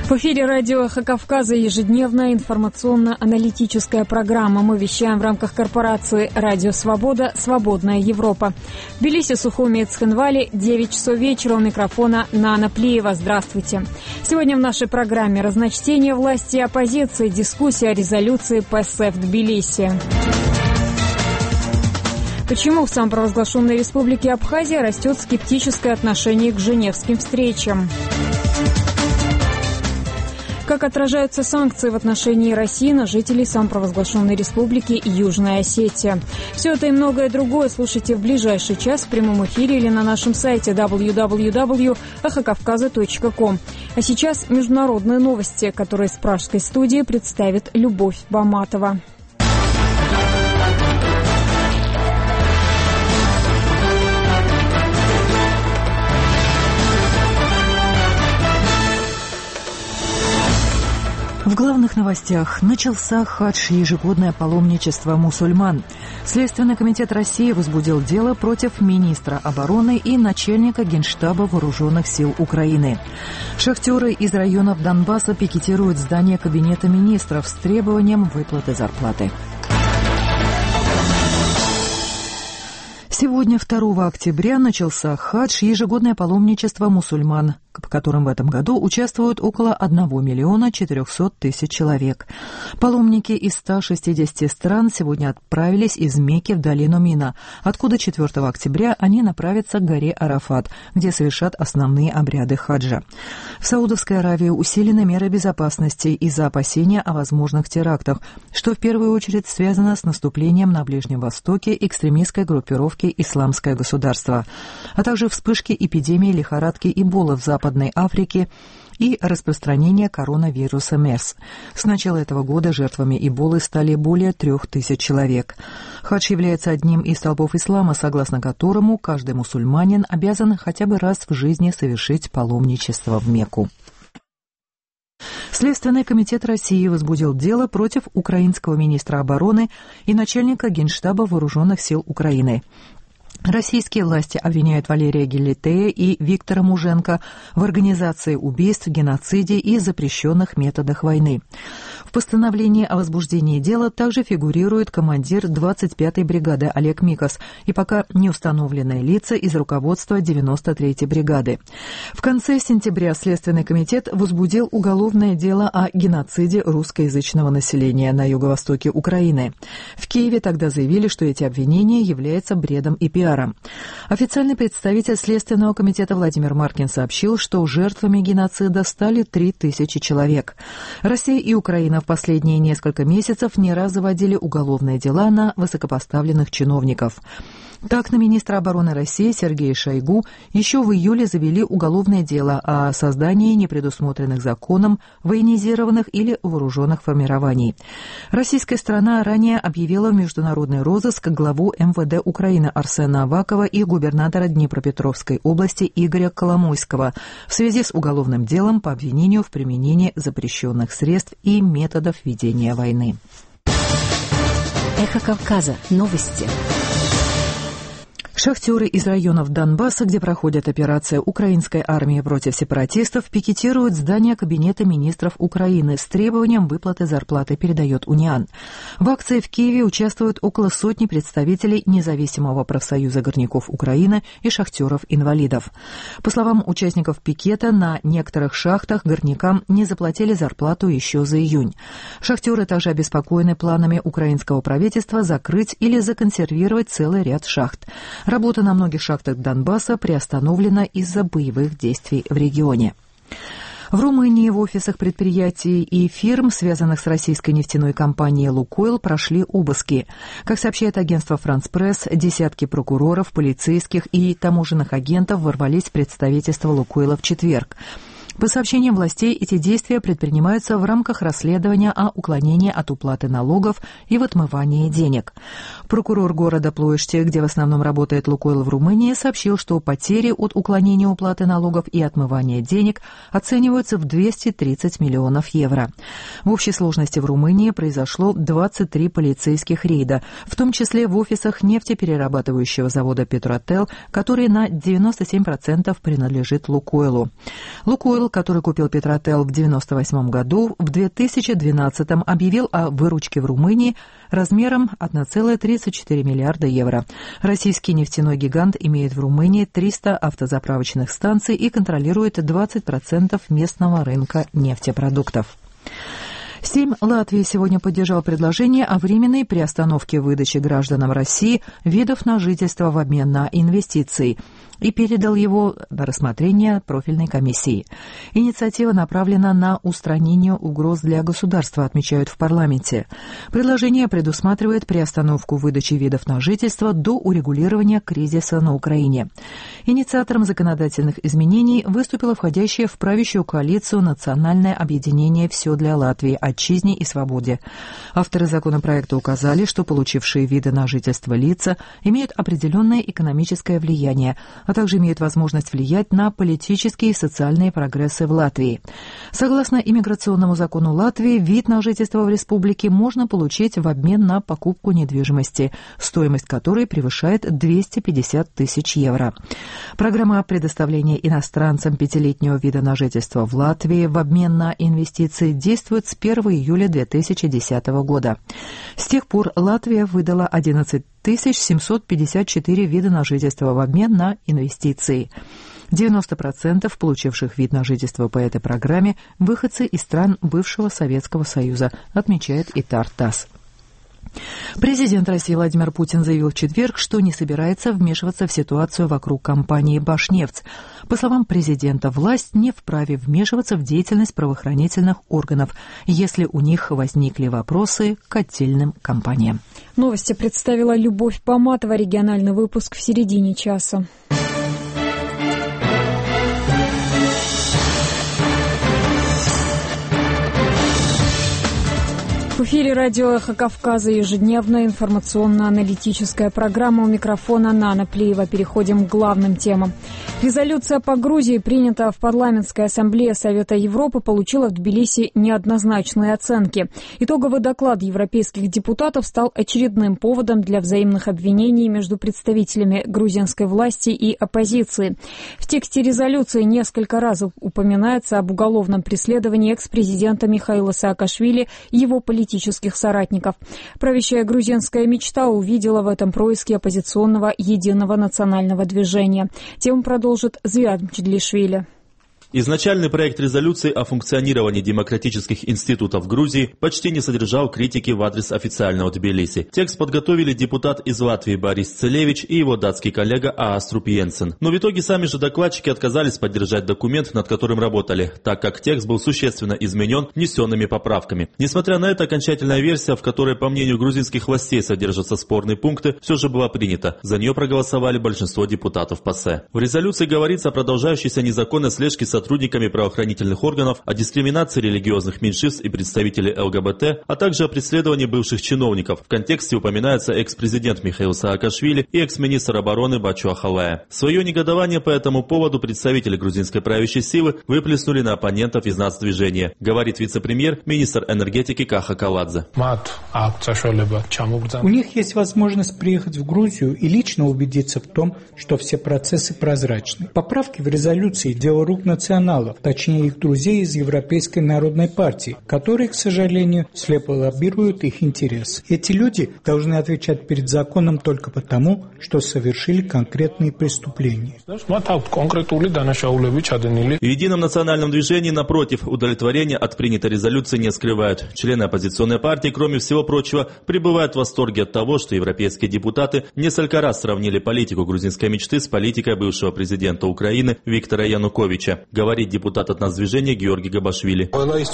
В эфире радио «Эхо Кавказа» ежедневная информационно-аналитическая программа. Мы вещаем в рамках корпорации «Радио Свобода. Свободная Европа». В Тбилиси, Сухуми и Цхинвале 9 часов вечера. У микрофона Нана Плиева. Здравствуйте. Сегодня в нашей программе разночтение власти и оппозиции, дискуссия о резолюции ПСФ в Тбилиси. Почему в самопровозглашенной республике Абхазия растет скептическое отношение к женевским встречам? Как отражаются санкции в отношении России на жителей самопровозглашенной республики Южная Осетия? Все это и многое другое слушайте в ближайший час в прямом эфире или на нашем сайте www.эхокавказа.ком. А сейчас международные новости, которые с пражской студии представит Любовь Баматова. В главных новостях. Начался хадж, ежегодное паломничество мусульман. Следственный комитет России возбудил дело против министра обороны и начальника Генштаба Вооруженных сил Украины. Шахтеры из районов Донбасса пикетируют здание Кабинета министров с требованием выплаты зарплаты. Сегодня, 2 октября, начался хадж, ежегодное паломничество мусульман, в котором в этом году участвуют около 1 400 000 человек. Паломники из 160 стран сегодня отправились из Мекки в долину Мина, откуда 4 октября они направятся к горе Арафат, где совершат основные обряды хаджа. В Саудовской Аравии усилены меры безопасности из-за опасения о возможных терактах, что в первую очередь связано с наступлением на Ближнем Востоке экстремистской группировки «Исламское государство», а также вспышки эпидемии лихорадки Эбола в Западной Африке и распространение коронавируса МЕРС. С начала этого года жертвами Эболы стали более 3000 человек. Хадж является одним из столпов ислама, согласно которому каждый мусульманин обязан хотя бы раз в жизни совершить паломничество в Мекку. Следственный комитет России возбудил дело против украинского министра обороны и начальника Генштаба Вооруженных сил Украины. Российские власти обвиняют Валерия Гелетея и Виктора Муженко в организации убийств, геноциде и запрещенных методах войны. В постановлении о возбуждении дела также фигурирует командир 25-й бригады Олег Микос и пока не установленные лица из руководства 93-й бригады. В конце сентября Следственный комитет возбудил уголовное дело о геноциде русскоязычного населения на юго-востоке Украины. В Киеве тогда заявили, что эти обвинения являются бредом и пиаром. Официальный представитель Следственного комитета Владимир Маркин сообщил, что жертвами геноцида стали 3000 человек. Россия и Украина в последние несколько месяцев не раз заводили уголовные дела на высокопоставленных чиновников. Так, на министра обороны России Сергея Шойгу еще в июле завели уголовное дело о создании непредусмотренных законом военизированных или вооруженных формирований. Российская сторона ранее объявила в международный розыск главу МВД Украины Арсена Авакова и губернатора Днепропетровской области Игоря Коломойского в связи с уголовным делом по обвинению в применении запрещенных средств и методов ведения войны. Эхо Кавказа. Новости. Шахтеры из районов Донбасса, где проходит операция украинской армии против сепаратистов, пикетируют здание Кабинета министров Украины с требованием выплаты зарплаты, передает Униан. В акции в Киеве участвуют около сотни представителей независимого профсоюза горняков Украины и шахтеров-инвалидов. По словам участников пикета, на некоторых шахтах горнякам не заплатили зарплату еще за июнь. Шахтеры также обеспокоены планами украинского правительства закрыть или законсервировать целый ряд шахт. Работа на многих шахтах Донбасса приостановлена из-за боевых действий в регионе. В Румынии в офисах предприятий и фирм, связанных с российской нефтяной компанией «Лукойл», прошли обыски. Как сообщает агентство «Франс Пресс», десятки прокуроров, полицейских и таможенных агентов ворвались в представительство «Лукойла» в четверг. По сообщениям властей, эти действия предпринимаются в рамках расследования о уклонении от уплаты налогов и в отмывании денег. Прокурор города Плоешти, где в основном работает «Лукойл» в Румынии, сообщил, что потери от уклонения уплаты налогов и отмывания денег оцениваются в 230 миллионов евро. В общей сложности в Румынии произошло 23 полицейских рейда, в том числе в офисах нефтеперерабатывающего завода «Петротел», который на 97% принадлежит «Лукойлу». «Лукойл» Лукойл, который купил Петрател в 1998 году, в 2012 объявил о выручке в Румынии размером 1,34 миллиарда евро. Российский нефтяной гигант имеет в Румынии 300 автозаправочных станций и контролирует 20% местного рынка нефтепродуктов. Сейм Латвии сегодня поддержал предложение о временной приостановке выдачи гражданам России видов на жительство в обмен на инвестиции и передал его на рассмотрение профильной комиссии. Инициатива направлена на устранение угроз для государства, отмечают в парламенте. Предложение предусматривает приостановку выдачи видов на жительство до урегулирования кризиса на Украине. Инициатором законодательных изменений выступило входящее в правящую коалицию Национальное объединение «Все для Латвии. Отчизне и свободе». Авторы законопроекта указали, что получившие виды на жительство лица имеют определенное экономическое влияние, а также имеют возможность влиять на политические и социальные прогрессы в Латвии. Согласно иммиграционному закону Латвии, вид на жительство в республике можно получить в обмен на покупку недвижимости, стоимость которой превышает 250 тысяч евро. Программа предоставления иностранцам 5-летнего вида на жительство в Латвии в обмен на инвестиции действует с 1 июля 2010 года. С тех пор Латвия выдала 11 754 вида на жительство в обмен на инвестиции. 90% получивших вид на жительство по этой программе – выходцы из стран бывшего Советского Союза, отмечает ИТАР ТАСС. Президент России Владимир Путин заявил в четверг, что не собирается вмешиваться в ситуацию вокруг компании «Башнефть». По словам президента, власть не вправе вмешиваться в деятельность правоохранительных органов, если у них возникли вопросы к отдельным компаниям. Новости представила Любовь Поматова. Региональный выпуск в середине часа. В эфире радио «Эхо Кавказа», ежедневная информационно-аналитическая программа. У микрофона Нана Плеева. Переходим к главным темам. Резолюция по Грузии, принятая в парламентской ассамблее Совета Европы, получила в Тбилиси неоднозначные оценки. Итоговый доклад европейских депутатов стал очередным поводом для взаимных обвинений между представителями грузинской власти и оппозиции. В тексте резолюции несколько раз упоминается об уголовном преследовании экс-президента Михаила Саакашвили и его политических соратников. Правящая грузинская мечта увидела в этом происке оппозиционного единого национального движения. Тему продолжит Звиад Мчедлишвили. Изначальный проект резолюции о функционировании демократических институтов Грузии почти не содержал критики в адрес официального Тбилиси. Текст подготовили депутат из Латвии Борис Целевич и его датский коллега Ааструп Йенсен. Но в итоге сами же докладчики отказались поддержать документ, над которым работали, так как текст был существенно изменен внесенными поправками. Несмотря на это, окончательная версия, в которой, по мнению грузинских властей, содержатся спорные пункты, все же была принята. За нее проголосовали большинство депутатов ПАСЕ. В резолюции говорится о продолжающейся незаконной слежке сотрудниками правоохранительных органов, о дискриминации религиозных меньшинств и представителей ЛГБТ, а также о преследовании бывших чиновников. В контексте упоминается экс-президент Михаил Саакашвили и экс-министр обороны Бачу Ахалая. Свое негодование по этому поводу представители грузинской правящей силы выплеснули на оппонентов из нацдвижения, говорит вице-премьер, министр энергетики Каха Каладзе. У них есть возможность приехать в Грузию и лично убедиться в том, что все процессы прозрачны. Поправки в резолюции – дело рук националов, точнее их друзей из Европейской народной партии, которые, к сожалению, слепо лоббируют их интересы. Эти люди должны отвечать перед законом только потому, что совершили конкретные преступления. В Едином национальном движении, напротив, удовлетворения от принятой резолюции не скрывают. Члены оппозиционной партии, кроме всего прочего, пребывают в восторге от того, что европейские депутаты несколько раз сравнили политику грузинской мечты с политикой бывшего президента Украины Виктора Януковича, говорит депутат от нацдвижения Георгий Габашвили.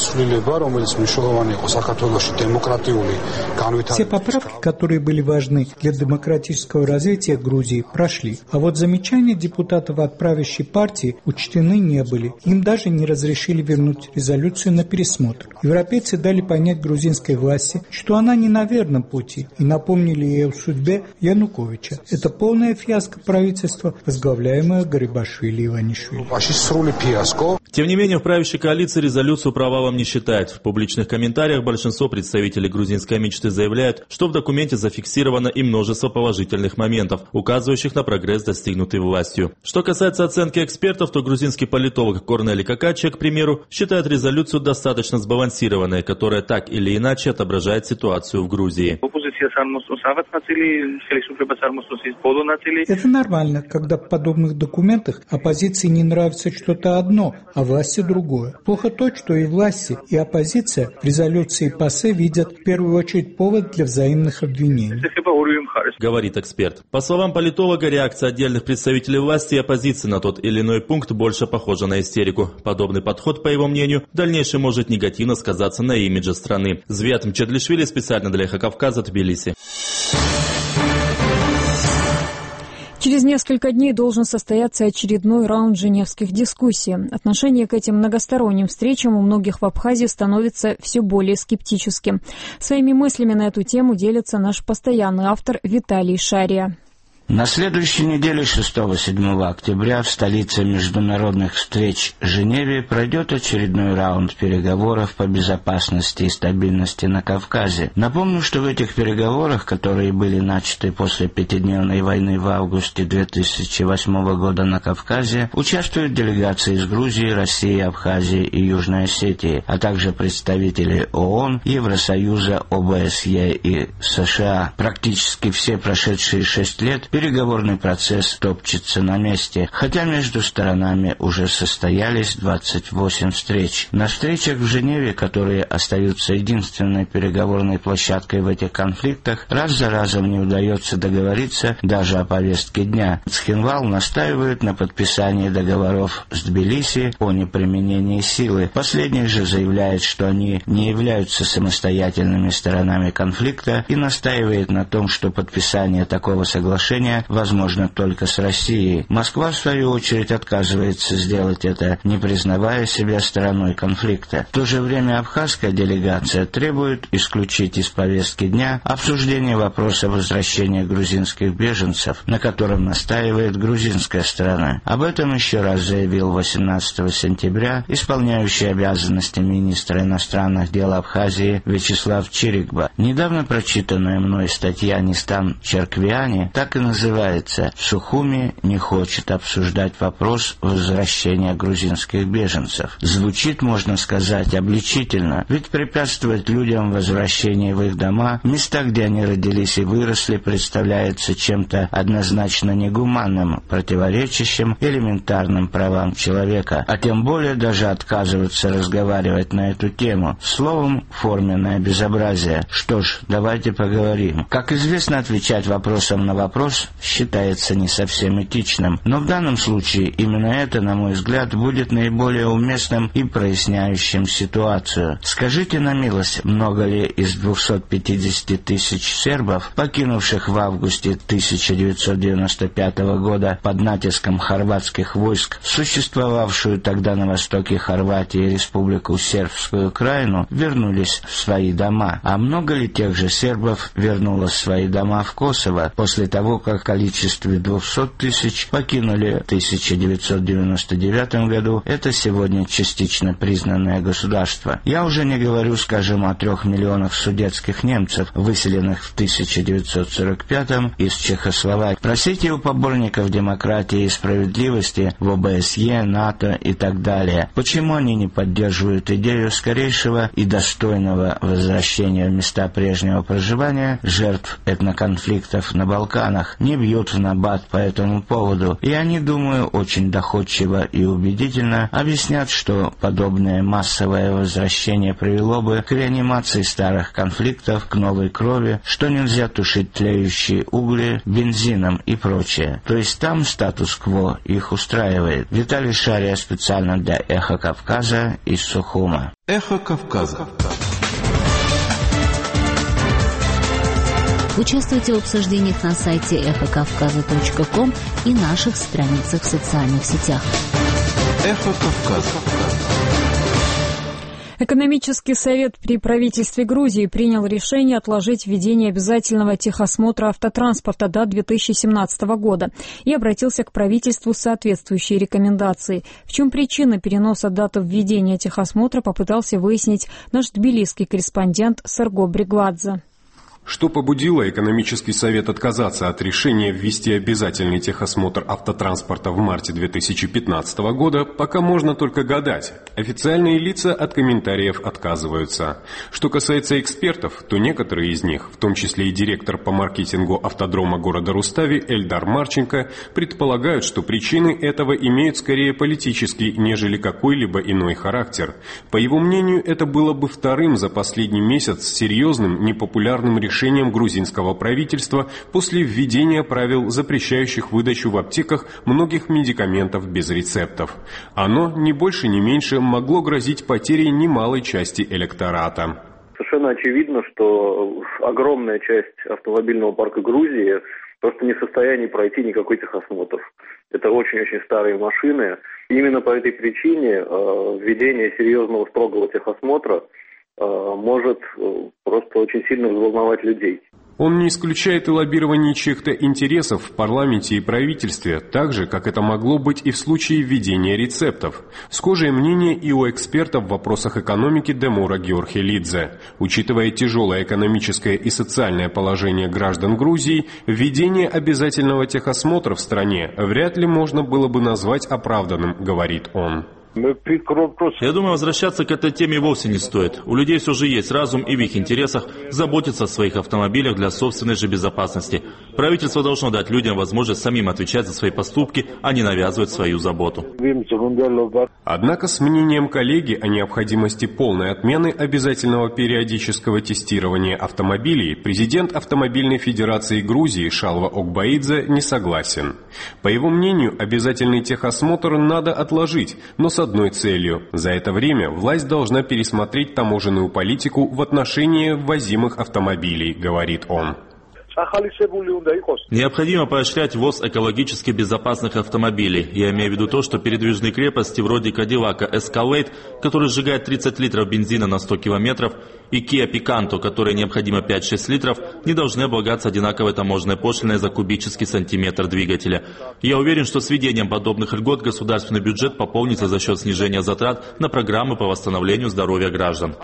Все поправки, которые были важны для демократического развития Грузии, прошли. А вот замечания депутатов от правящей партии учтены не были. Им даже не разрешили вернуть резолюцию на пересмотр. Европейцы дали понять грузинской власти, что она не на верном пути, и напомнили ей о судьбе Януковича. Это полная фиаско правительства, возглавляемое Гарибашвили и Иванишвили. Тем не менее, в правящей коалиции резолюцию провалом не считают. В публичных комментариях большинство представителей грузинской мечты заявляют, что в документе зафиксировано и множество положительных моментов, указывающих на прогресс, достигнутый властью. Что касается оценки экспертов, то грузинский политолог Корнели Какачча, к примеру, считает резолюцию достаточно сбалансированной, которая так или иначе отображает ситуацию в Грузии. Это нормально, когда в подобных документах оппозиции не нравится что-то одно, а власти другое. Плохо то, что и власти, и оппозиция в резолюции ПАСЕ видят в первую очередь повод для взаимных обвинений. Говорит эксперт. По словам политолога, реакция отдельных представителей власти и оппозиции на тот или иной пункт больше похожа на истерику. Подобный подход, по его мнению, в дальнейшем может негативно сказаться на имидже страны. Звят Мчедлишвили специально для «Эхо Кавказа», Тбилиси. Через несколько дней должен состояться очередной раунд женевских дискуссий. Отношение к этим многосторонним встречам у многих в Абхазии становится все более скептическим. Своими мыслями на эту тему делится наш постоянный автор Виталий Шария. На следующей неделе 6-7 октября в столице международных встреч Женеве пройдет очередной раунд переговоров по безопасности и стабильности на Кавказе. Напомню, что в этих переговорах, которые были начаты после пятидневной войны в августе 2008 года на Кавказе, участвуют делегации из Грузии, России, Абхазии и Южной Осетии, а также представители ООН, Евросоюза, ОБСЕ и США. Практически все прошедшие 6 лет переговорный процесс топчется на месте, хотя между сторонами уже состоялись 28 встреч. На встречах в Женеве, которые остаются единственной переговорной площадкой в этих конфликтах, раз за разом не удается договориться даже о повестке дня. Цхинвал настаивает на подписании договоров с Тбилиси о неприменении силы. Последний же заявляет, что они не являются самостоятельными сторонами конфликта и настаивает на том, что подписание такого соглашения возможно только с Россией. Москва, в свою очередь, отказывается сделать это, не признавая себя стороной конфликта. В то же время абхазская делегация требует исключить из повестки дня обсуждение вопроса возвращения грузинских беженцев, на котором настаивает грузинская сторона. Об этом еще раз заявил 18 сентября исполняющий обязанности министра иностранных дел Абхазии Вячеслав Чирикба. Недавно прочитанная мной статья Нистан Черквиани так и называется «Сухуми не хочет обсуждать вопрос возвращения грузинских беженцев». Звучит, можно сказать, обличительно, ведь препятствовать людям в возвращении в их дома, места, где они родились и выросли, представляется чем-то однозначно негуманным, противоречащим элементарным правам человека, а тем более даже отказываться разговаривать на эту тему. Словом, форменное безобразие. Что ж, давайте поговорим. Как известно, отвечать вопросом на вопрос считается не совсем этичным, но в данном случае именно это, на мой взгляд, будет наиболее уместным и проясняющим ситуацию. Скажите на милость, много ли из 250 тысяч сербов, покинувших в августе 1995 года под натиском хорватских войск существовавшую тогда на востоке Хорватии Республику Сербскую Краину, вернулись в свои дома? А много ли тех же сербов вернулось в свои дома в Косово после того, как в количестве 200 тысяч покинули в 1999 году это сегодня частично признанное государство? Я уже не говорю, скажем, о 3 миллионах судетских немцев, выселенных в 1945 из Чехословакии. Просите у поборников демократии и справедливости в ОБСЕ, НАТО и так далее, почему они не поддерживают идею скорейшего и достойного возвращения в места прежнего проживания жертв этноконфликтов на Балканах, не бьют в набат по этому поводу, и они, думаю, очень доходчиво и убедительно объяснят, что подобное массовое возвращение привело бы к реанимации старых конфликтов, к новой крови, что нельзя тушить тлеющие угли бензином и прочее. То есть там статус-кво их устраивает. Виталий Шария специально для «Эхо Кавказа» из Сухума. «Эхо Кавказа». Участвуйте в обсуждениях на сайте эхокавказа.ком и наших страницах в социальных сетях. «Эхо Кавказа». Экономический совет при правительстве Грузии принял решение отложить введение обязательного техосмотра автотранспорта до 2017 года и обратился к правительству с соответствующей рекомендацией. В чем причина переноса даты введения техосмотра, попытался выяснить наш тбилисский корреспондент Серго Бригвадзе. Что побудило экономический совет отказаться от решения ввести обязательный техосмотр автотранспорта в марте 2015 года, пока можно только гадать. Официальные лица от комментариев отказываются. Что касается экспертов, то некоторые из них, в том числе и директор по маркетингу автодрома города Рустави Эльдар Марченко, предполагают, что причины этого имеют скорее политический, нежели какой-либо иной характер. По его мнению, это было бы вторым за последний месяц серьезным непопулярным решением грузинского правительства после введения правил, запрещающих выдачу в аптеках многих медикаментов без рецептов. Оно, ни больше ни меньше, могло грозить потерей немалой части электората. Совершенно очевидно, что огромная часть автомобильного парка Грузии просто не в состоянии пройти никакой техосмотр. Это очень-очень старые машины. И именно по этой причине введение серьезного строгого техосмотра может просто очень сильно взволновать людей. Он не исключает и лоббирование чьих-то интересов в парламенте и правительстве, так же, как это могло быть и в случае введения рецептов. Схожее мнение и у эксперта в вопросах экономики Демура Георхелидзе. Учитывая тяжелое экономическое и социальное положение граждан Грузии, введение обязательного техосмотра в стране вряд ли можно было бы назвать оправданным, говорит он. Я думаю, возвращаться к этой теме вовсе не стоит. У людей все же есть разум, и в их интересах заботиться о своих автомобилях для собственной же безопасности. Правительство должно дать людям возможность самим отвечать за свои поступки, а не навязывать свою заботу. Однако с мнением коллеги о необходимости полной отмены обязательного периодического тестирования автомобилей президент Автомобильной Федерации Грузии Шалва Окбаидзе не согласен. По его мнению, обязательный техосмотр надо отложить, но с одной целью. За это время власть должна пересмотреть таможенную политику в отношении ввозимых автомобилей, говорит он. Необходимо поощрять ввоз экологически безопасных автомобилей. Я имею в виду то, что передвижные крепости вроде Кадиллака Escalade, который сжигает 30 литров бензина на 100 километров, и Kia Picanto, которой необходимо 5-6 литров, не должны облагаться одинаковой таможенной пошлиной за кубический сантиметр двигателя. Я уверен, что с введением подобных льгот государственный бюджет пополнится за счет снижения затрат на программы по восстановлению здоровья граждан.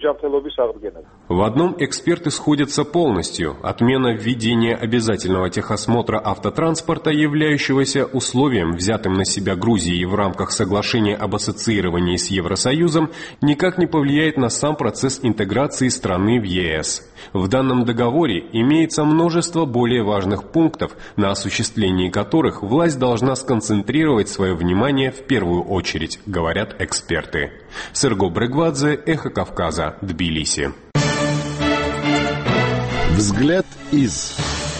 В одном эксперты сходятся полностью. Отмена введения обязательного техосмотра автотранспорта, являющегося условием, взятым на себя Грузией в рамках соглашения об ассоциировании с Евросоюзом, никак не повлияет на сам процесс интеграции страны в ЕС. В данном договоре имеется множество более важных пунктов, на осуществлении которых власть должна сконцентрировать свое внимание в первую очередь, говорят эксперты. Серго Бригвадзе, Эхо Кавказа, Тбилиси. Взгляд из...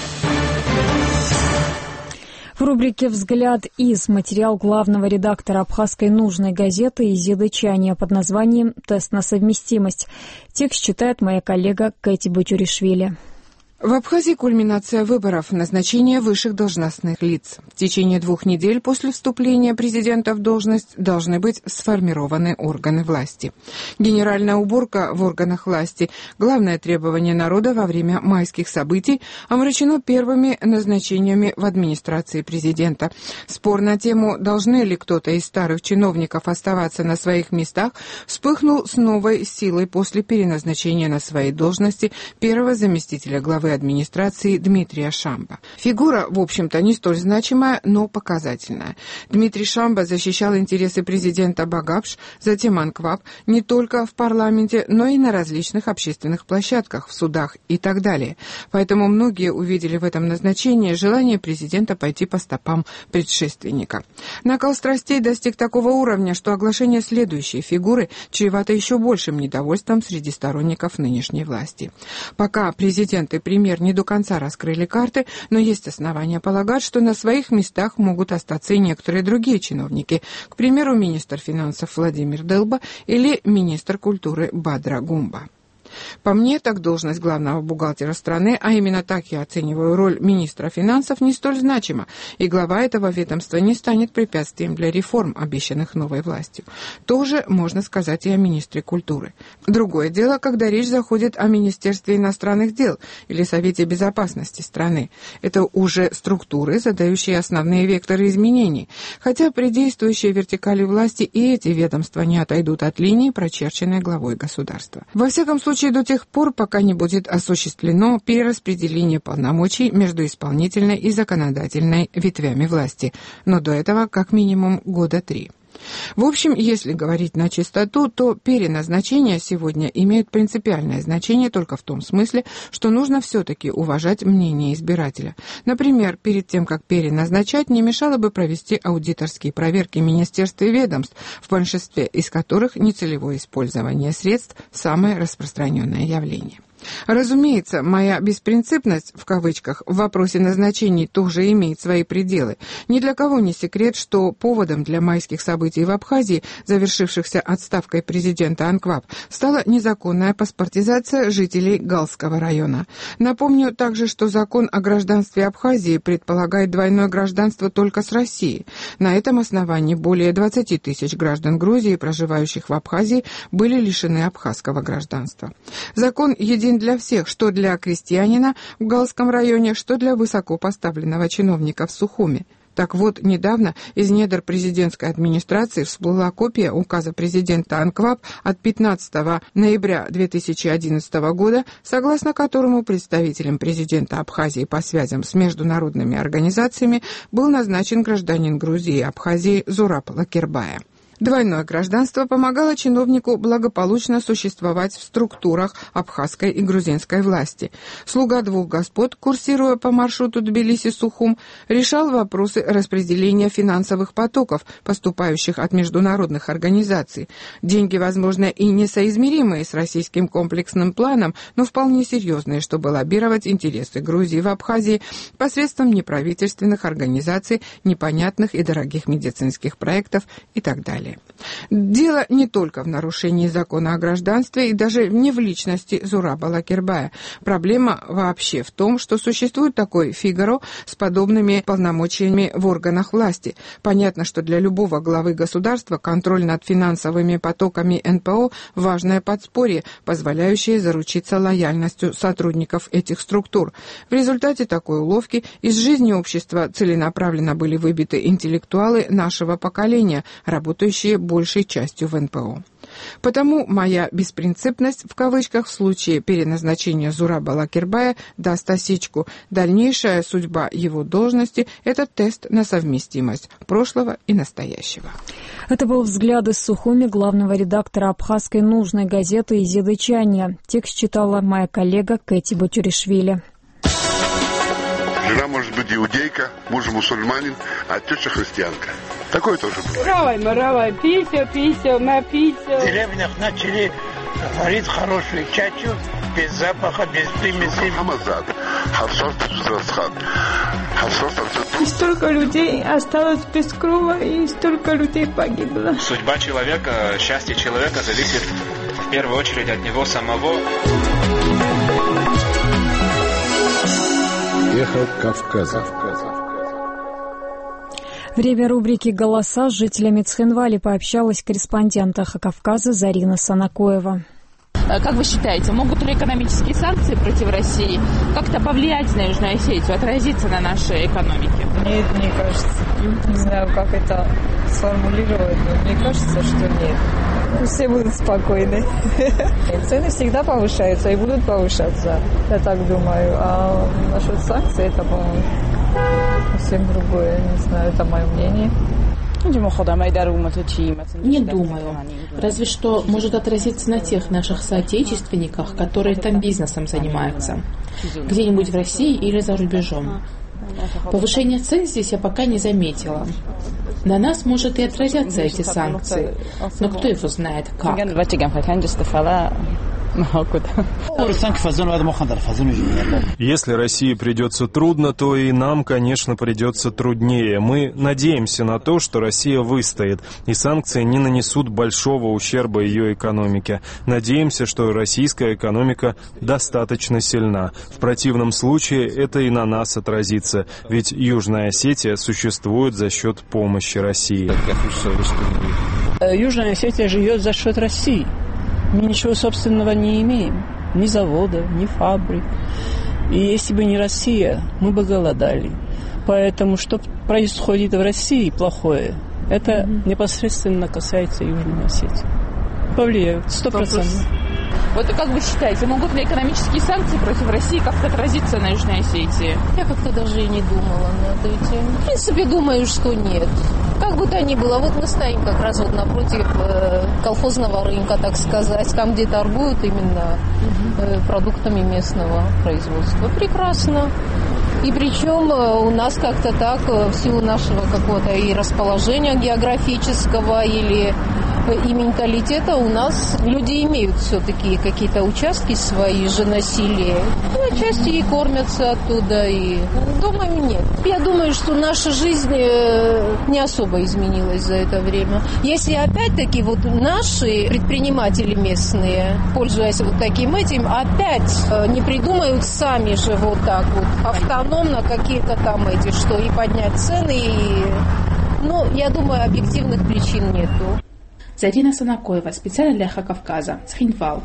В рубрике «Взгляд из» материал главного редактора абхазской нужной газеты Изиды Чания под названием «Тест на совместимость». Текст читает моя коллега Кэти Бачуришвили. В Абхазии кульминация выборов, назначение высших должностных лиц. В течение 2 недель после вступления президента в должность должны быть сформированы органы власти. Генеральная уборка в органах власти, главное требование народа во время майских событий, омрачено первыми назначениями в администрации президента. Спор на тему, должны ли кто-то из старых чиновников оставаться на своих местах, вспыхнул с новой силой после переназначения на свои должности первого заместителя главы администрации Дмитрия Шамба. Фигура, в общем-то, не столь значимая, но показательная. Дмитрий Шамба защищал интересы президента Багапш, затем Анкваб, не только в парламенте, но и на различных общественных площадках, в судах и так далее. Поэтому многие увидели в этом назначении желание президента пойти по стопам предшественника. Накал страстей достиг такого уровня, что оглашение следующей фигуры чревато еще большим недовольством среди сторонников нынешней власти. Пока президент и премьер не до конца раскрыли карты, но есть основания полагать, что на своих местах могут остаться и некоторые другие чиновники, к примеру, министр финансов Владимир Делба или министр культуры Бадра Гумба. По мне, так должность главного бухгалтера страны, а именно так я оцениваю роль министра финансов, не столь значима, и глава этого ведомства не станет препятствием для реформ, обещанных новой властью. Тоже можно сказать и о министре культуры. Другое дело, когда речь заходит о Министерстве иностранных дел или Совете безопасности страны. Это уже структуры, задающие основные векторы изменений, хотя при действующей вертикали власти и эти ведомства не отойдут от линии, прочерченной главой государства. Во всяком случае, до тех пор, пока не будет осуществлено перераспределение полномочий между исполнительной и законодательной ветвями власти, но до этого как минимум года 3. В общем, если говорить на чистоту, то переназначения сегодня имеют принципиальное значение только в том смысле, что нужно все-таки уважать мнение избирателя. Например, перед тем, как переназначать, не мешало бы провести аудиторские проверки министерств и ведомств, в большинстве из которых нецелевое использование средств – самое распространенное явление. Разумеется, моя «беспринципность» в кавычках в вопросе назначений тоже имеет свои пределы. Ни для кого не секрет, что поводом для майских событий в Абхазии, завершившихся отставкой президента АНКВАП, стала незаконная паспортизация жителей Галского района. Напомню также, что закон о гражданстве Абхазии предполагает двойное гражданство только с Россией. На этом основании более 20 тысяч граждан Грузии, проживающих в Абхазии, были лишены абхазского гражданства. Закон един для всех, что для крестьянина в Галском районе, что для высокопоставленного чиновника в Сухуми. Так вот, недавно из недр президентской администрации всплыла копия указа президента АНКВАП от 15 ноября 2011 года, согласно которому представителем президента Абхазии по связям с международными организациями был назначен гражданин Грузии и Абхазии Зураб Лакербая. Двойное гражданство помогало чиновнику благополучно существовать в структурах абхазской и грузинской власти. Слуга двух господ, курсируя по маршруту Тбилиси-Сухум, решал вопросы распределения финансовых потоков, поступающих от международных организаций. Деньги, возможно, и несоизмеримые с российским комплексным планом, но вполне серьезные, чтобы лоббировать интересы Грузии в Абхазии посредством неправительственных организаций, непонятных и дорогих медицинских проектов и так далее. Дело не только в нарушении закона о гражданстве и даже не в личности Зураба Лакербая. Проблема вообще в том, что существует такой Фигаро с подобными полномочиями в органах власти. Понятно, что для любого главы государства контроль над финансовыми потоками НПО – важное подспорье, позволяющее заручиться лояльностью сотрудников этих структур. В результате такой уловки из жизни общества целенаправленно были выбиты интеллектуалы нашего поколения, работающие большей частью в НПО. Потому моя «беспринципность» в кавычках в случае переназначения Зураба Лакербая даст осечку. Дальнейшая судьба его должности – это тест на совместимость прошлого и настоящего. Это был взгляд из Сухуми главного редактора абхазской нужной газеты «Изиды Чания». Текст читала моя коллега Кэти Батюришвили. Жена может быть иудейка, муж мусульманин, а теща христианка. Такое тоже бывает. Равай, пися, на пися. В деревнях начали варить хорошую чачу, без запаха, без примесей. И столько людей осталось без крова, и столько людей погибло. Судьба человека, счастье человека зависит в первую очередь от него самого. Эхо Кавказа. Время рубрики «Голоса» с жителями Цхинвали пообщалась корреспондент «Эхо Кавказа» Зарина Санакоева. Как вы считаете, могут ли экономические санкции против России как-то повлиять на Южную Осетию, отразиться на нашей экономике? Нет, мне кажется. Не знаю, как это сформулировать, но мне кажется, что нет. Все будут спокойны. Цены всегда повышаются и будут повышаться, я так думаю. А насчет санкций, это, по-моему, совсем другое. Не знаю, это мое мнение. Не думаю. Разве что может отразиться на тех наших соотечественниках, которые там бизнесом занимаются. Где-нибудь в России или за рубежом. Повышение цен здесь я пока не заметила. На нас может и отразятся эти санкции, но кто его знает как. Если России придется трудно, то и нам, конечно, придется труднее. Мы надеемся на то, что Россия выстоит, и санкции не нанесут большого ущерба ее экономике. Надеемся, что российская экономика достаточно сильна. В противном случае это и на нас отразится, ведь Южная Осетия существует за счет помощи России. Южная Осетия живет за счет России. Мы ничего собственного не имеем. Ни завода, ни фабрик. И если бы не Россия, мы бы голодали. Поэтому, что происходит в России плохое, это непосредственно касается Южной Осетии. Повлияют, 100%. Вот как вы считаете, могут ли экономические санкции против России как-то отразиться на Южной Осетии? Я как-то даже и не думала на эту тему. В принципе, думаю, что нет. Как бы то ни было, вот мы стоим как раз вот напротив колхозного рынка, так сказать, там, где торгуют именно продуктами местного производства. Прекрасно. И причем у нас как-то так, в силу нашего какого-то и расположения географического, или и менталитета, у нас люди имеют все-таки какие-то участки свои же насилия. И отчасти и кормятся оттуда. И думаю, нет. Я думаю, что наша жизнь не особо изменилась за это время. Если опять-таки вот наши предприниматели местные, пользуясь вот таким этим, опять не придумают сами же вот так вот автономно какие-то там эти, что и поднять цены, и... Ну, я думаю, объективных причин нету. Зарина Санакоева, специально для Эхо Кавказа, Цхинвал.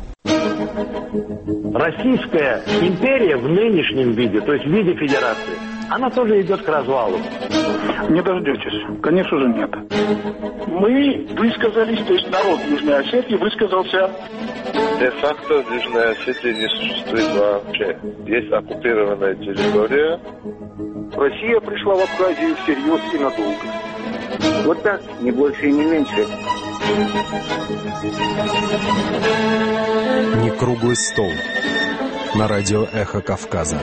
Российская империя в нынешнем виде, то есть в виде федерации, она тоже идет к развалу. Не дождетесь. Конечно же, нет. Мы высказались, то есть народ Южной Осетии высказался. Де-факто в Южной Осетии не существует вообще. Есть оккупированная территория. Россия пришла в Абхазию всерьез и надолго. Вот так, не больше и не меньше. Не круглый стол. На радио «Эхо Кавказа».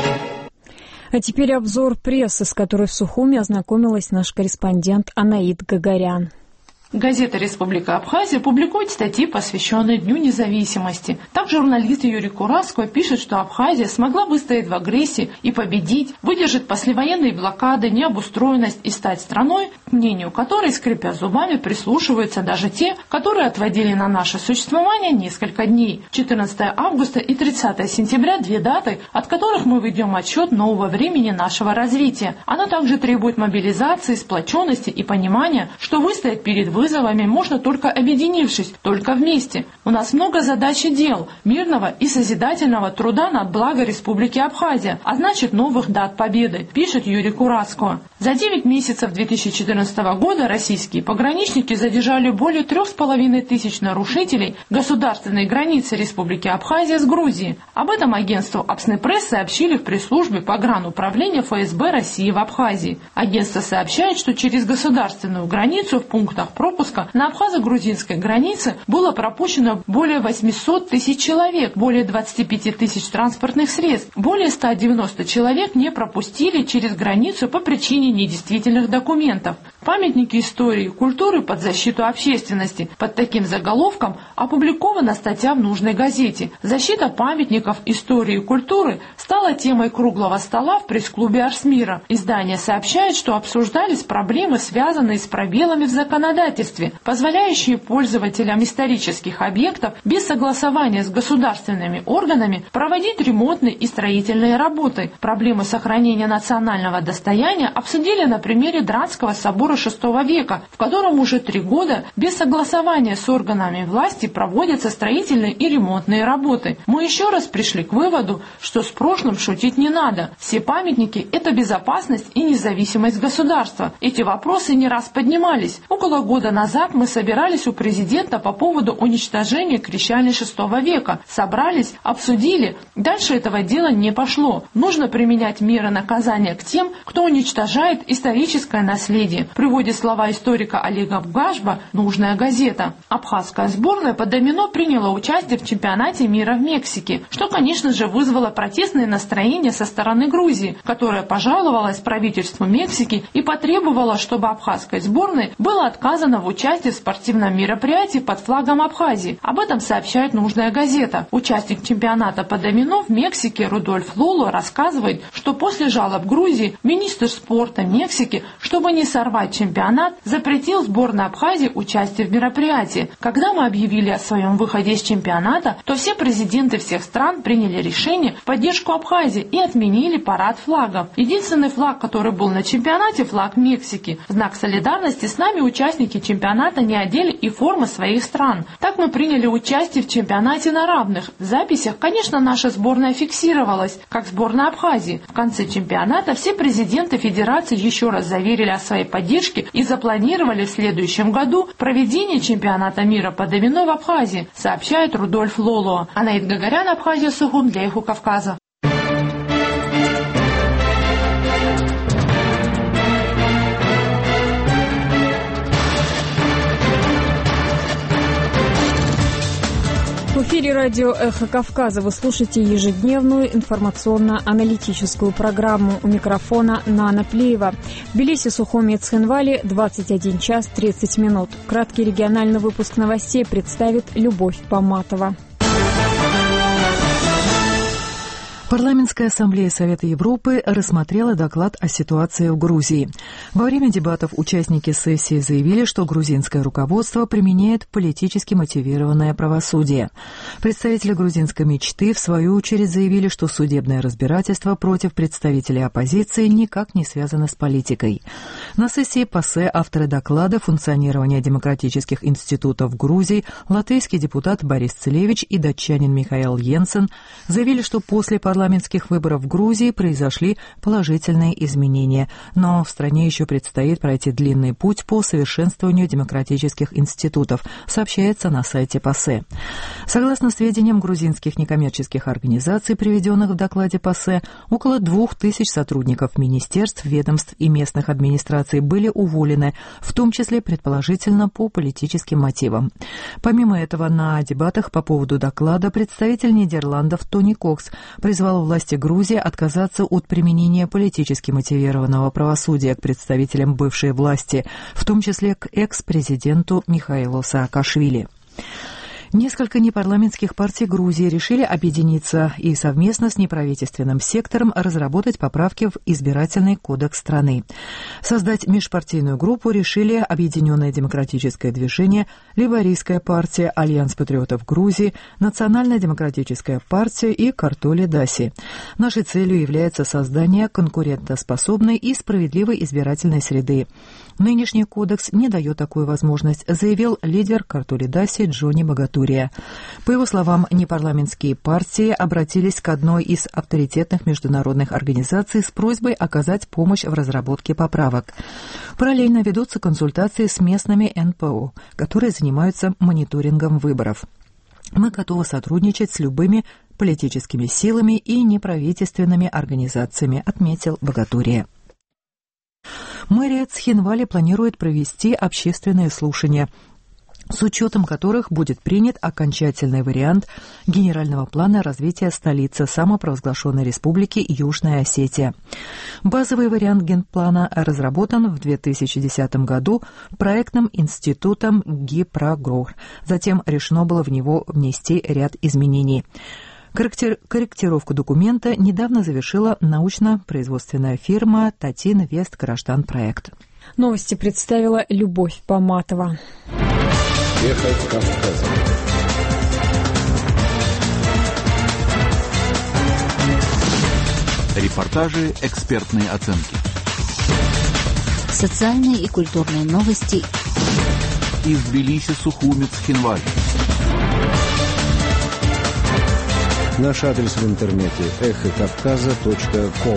А теперь обзор прессы, с которой в Сухуми ознакомилась наш корреспондент Анаит Гагарян. Газета «Республика Абхазия» публикует статьи, посвященные Дню независимости. Так журналист Юрий Кураско пишет, что Абхазия смогла выстоять в агрессии и победить, выдержать послевоенные блокады, необустроенность и стать страной, к мнению которой, скрипя зубами, прислушиваются даже те, которые отводили на наше существование несколько дней. 14 августа и 30 сентября – две даты, от которых мы ведем отсчет нового времени нашего развития. Оно также требует мобилизации, сплоченности и понимания, что выстоять перед вызовами можно только объединившись, только вместе. У нас много задач и дел, мирного и созидательного труда на благо Республики Абхазия, а значит новых дат победы, пишет Юрий Кураско. За 9 месяцев 2014 года российские пограничники задержали более 3500 нарушителей государственной границы Республики Абхазия с Грузией. Об этом агентству Абснепресс сообщили в пресс-службе погрануправления ФСБ России в Абхазии. Агентство сообщает, что через государственную границу в пунктах пропуска на абхазо-грузинской границе было пропущено более 800 тысяч человек, более 25 тысяч транспортных средств, более 190 человек не пропустили через границу по причине недействительных документов. Памятники истории и культуры под защиту общественности. Под таким заголовком опубликована статья в нужной газете. Защита памятников истории и культуры стала темой круглого стола в пресс-клубе Арсмира. Издание сообщает, что обсуждались проблемы, связанные с пробелами в законодательстве, позволяющие пользователям исторических объектов без согласования с государственными органами проводить ремонтные и строительные работы. Проблемы сохранения национального достояния обсудили на примере Дранского собора VI века, в котором уже 3 года без согласования с органами власти проводятся строительные и ремонтные работы. Мы еще раз пришли к выводу, что с прошлым шутить не надо. Все памятники – это безопасность и независимость государства. Эти вопросы не раз поднимались. Около года назад мы собирались у президента по поводу уничтожения крещальной VI века. Собрались, обсудили. Дальше этого дела не пошло. Нужно применять меры наказания к тем, кто уничтожает историческое наследие. Приводит слова историка Олега Бгашба «Нужная газета». Абхазская сборная по домино приняла участие в чемпионате мира в Мексике, что, конечно же, вызвало протестные настроения со стороны Грузии, которая пожаловалась правительству Мексики и потребовала, чтобы абхазской сборной было отказано заинтересована в участии в спортивном мероприятии под флагом Абхазии. Об этом сообщает «Нужная газета». Участник чемпионата по домино в Мексике Рудольф Лоло рассказывает, что после жалоб Грузии министр спорта Мексики, чтобы не сорвать чемпионат, запретил сборной Абхазии участие в мероприятии. Когда мы объявили о своем выходе из чемпионата, то все президенты всех стран приняли решение в поддержку Абхазии и отменили парад флагов. Единственный флаг, который был на чемпионате, флаг Мексики. В знак солидарности с нами участники чемпионата не одели и формы своих стран. Так мы приняли участие в чемпионате на равных. В записях, конечно, наша сборная фиксировалась, как сборная Абхазии. В конце чемпионата все президенты федерации еще раз заверили о своей поддержке и запланировали в следующем году проведение чемпионата мира по домино в Абхазии, сообщает Рудольф Лоло. Анаид Гагарян, Абхазия, Сугун, для Эхо Кавказа. В эфире радио «Эхо Кавказа» вы слушаете ежедневную информационно-аналитическую программу. У микрофона Нана Плеева. В Тбилиси, Сухуми и Цхинвали 21 час 30 минут. Краткий региональный выпуск новостей представит Любовь Поматова. Парламентская ассамблея Совета Европы рассмотрела доклад о ситуации в Грузии. Во время дебатов участники сессии заявили, что грузинское руководство применяет политически мотивированное правосудие. Представители грузинской мечты, в свою очередь, заявили, что судебное разбирательство против представителей оппозиции никак не связано с политикой. На сессии ПАСЕ авторы доклада «Функционирование демократических институтов в Грузии» латвийский депутат Борис Целевич и датчанин Михаил Йенсен заявили, что после парламентских выборов в Грузии произошли положительные изменения, но в стране еще предстоит пройти длинный путь по совершенствованию демократических институтов, сообщается на сайте ПАСЕ. Согласно сведениям грузинских некоммерческих организаций, приведенных в докладе ПАСЕ, около 2000 сотрудников министерств, ведомств и местных администраций были уволены, в том числе, предположительно, по политическим мотивам. Помимо этого, на дебатах по поводу доклада представитель Нидерландов Тони Кокс призвал власти Грузии отказаться от применения политически мотивированного правосудия к представителям бывшей власти, в том числе к экс-президенту Михаилу Саакашвили. Несколько непарламентских партий Грузии решили объединиться и совместно с неправительственным сектором разработать поправки в избирательный кодекс страны. Создать межпартийную группу решили Объединенное демократическое движение, Лейбористская партия, Альянс патриотов Грузии, Национальная демократическая партия и Картоли Даси. Нашей целью является создание конкурентоспособной и справедливой избирательной среды. Нынешний кодекс не дает такую возможность, заявил лидер Картоли Даси Джонни Богатурия. По его словам, непарламентские партии обратились к одной из авторитетных международных организаций с просьбой оказать помощь в разработке поправок. Параллельно ведутся консультации с местными НПО, которые занимаются мониторингом выборов. Мы готовы сотрудничать с любыми политическими силами и неправительственными организациями, отметил Богатурия. Мэрия Цхинвали планирует провести общественные слушания, с учетом которых будет принят окончательный вариант генерального плана развития столицы самопровозглашенной республики Южная Осетия. Базовый вариант генплана разработан в 2010 году проектным институтом ГИПРОГРОР. Затем решено было в него внести ряд изменений. Корректировку документа недавно завершила научно-производственная фирма «Татин Вест Граждан Проект». Новости представила Любовь Поматова. Эхо Кавказа. Репортажи, экспертные оценки. Социальные и культурные новости. Из Тбилиси, Сухуми, Цхинвали. Наш адрес в интернете эхокавказа.ком.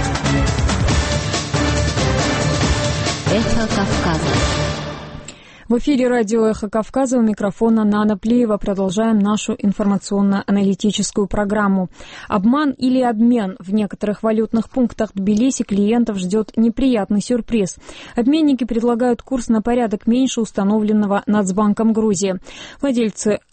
Эхо Кавказа. В эфире радио «Эхо Кавказа», у микрофона Нана Плеева. Продолжаем нашу информационно-аналитическую программу. Обман или обмен. В некоторых валютных пунктах Тбилиси клиентов ждет неприятный сюрприз. Обменники предлагают курс на порядок меньше установленного Нацбанком Грузии. Владельцы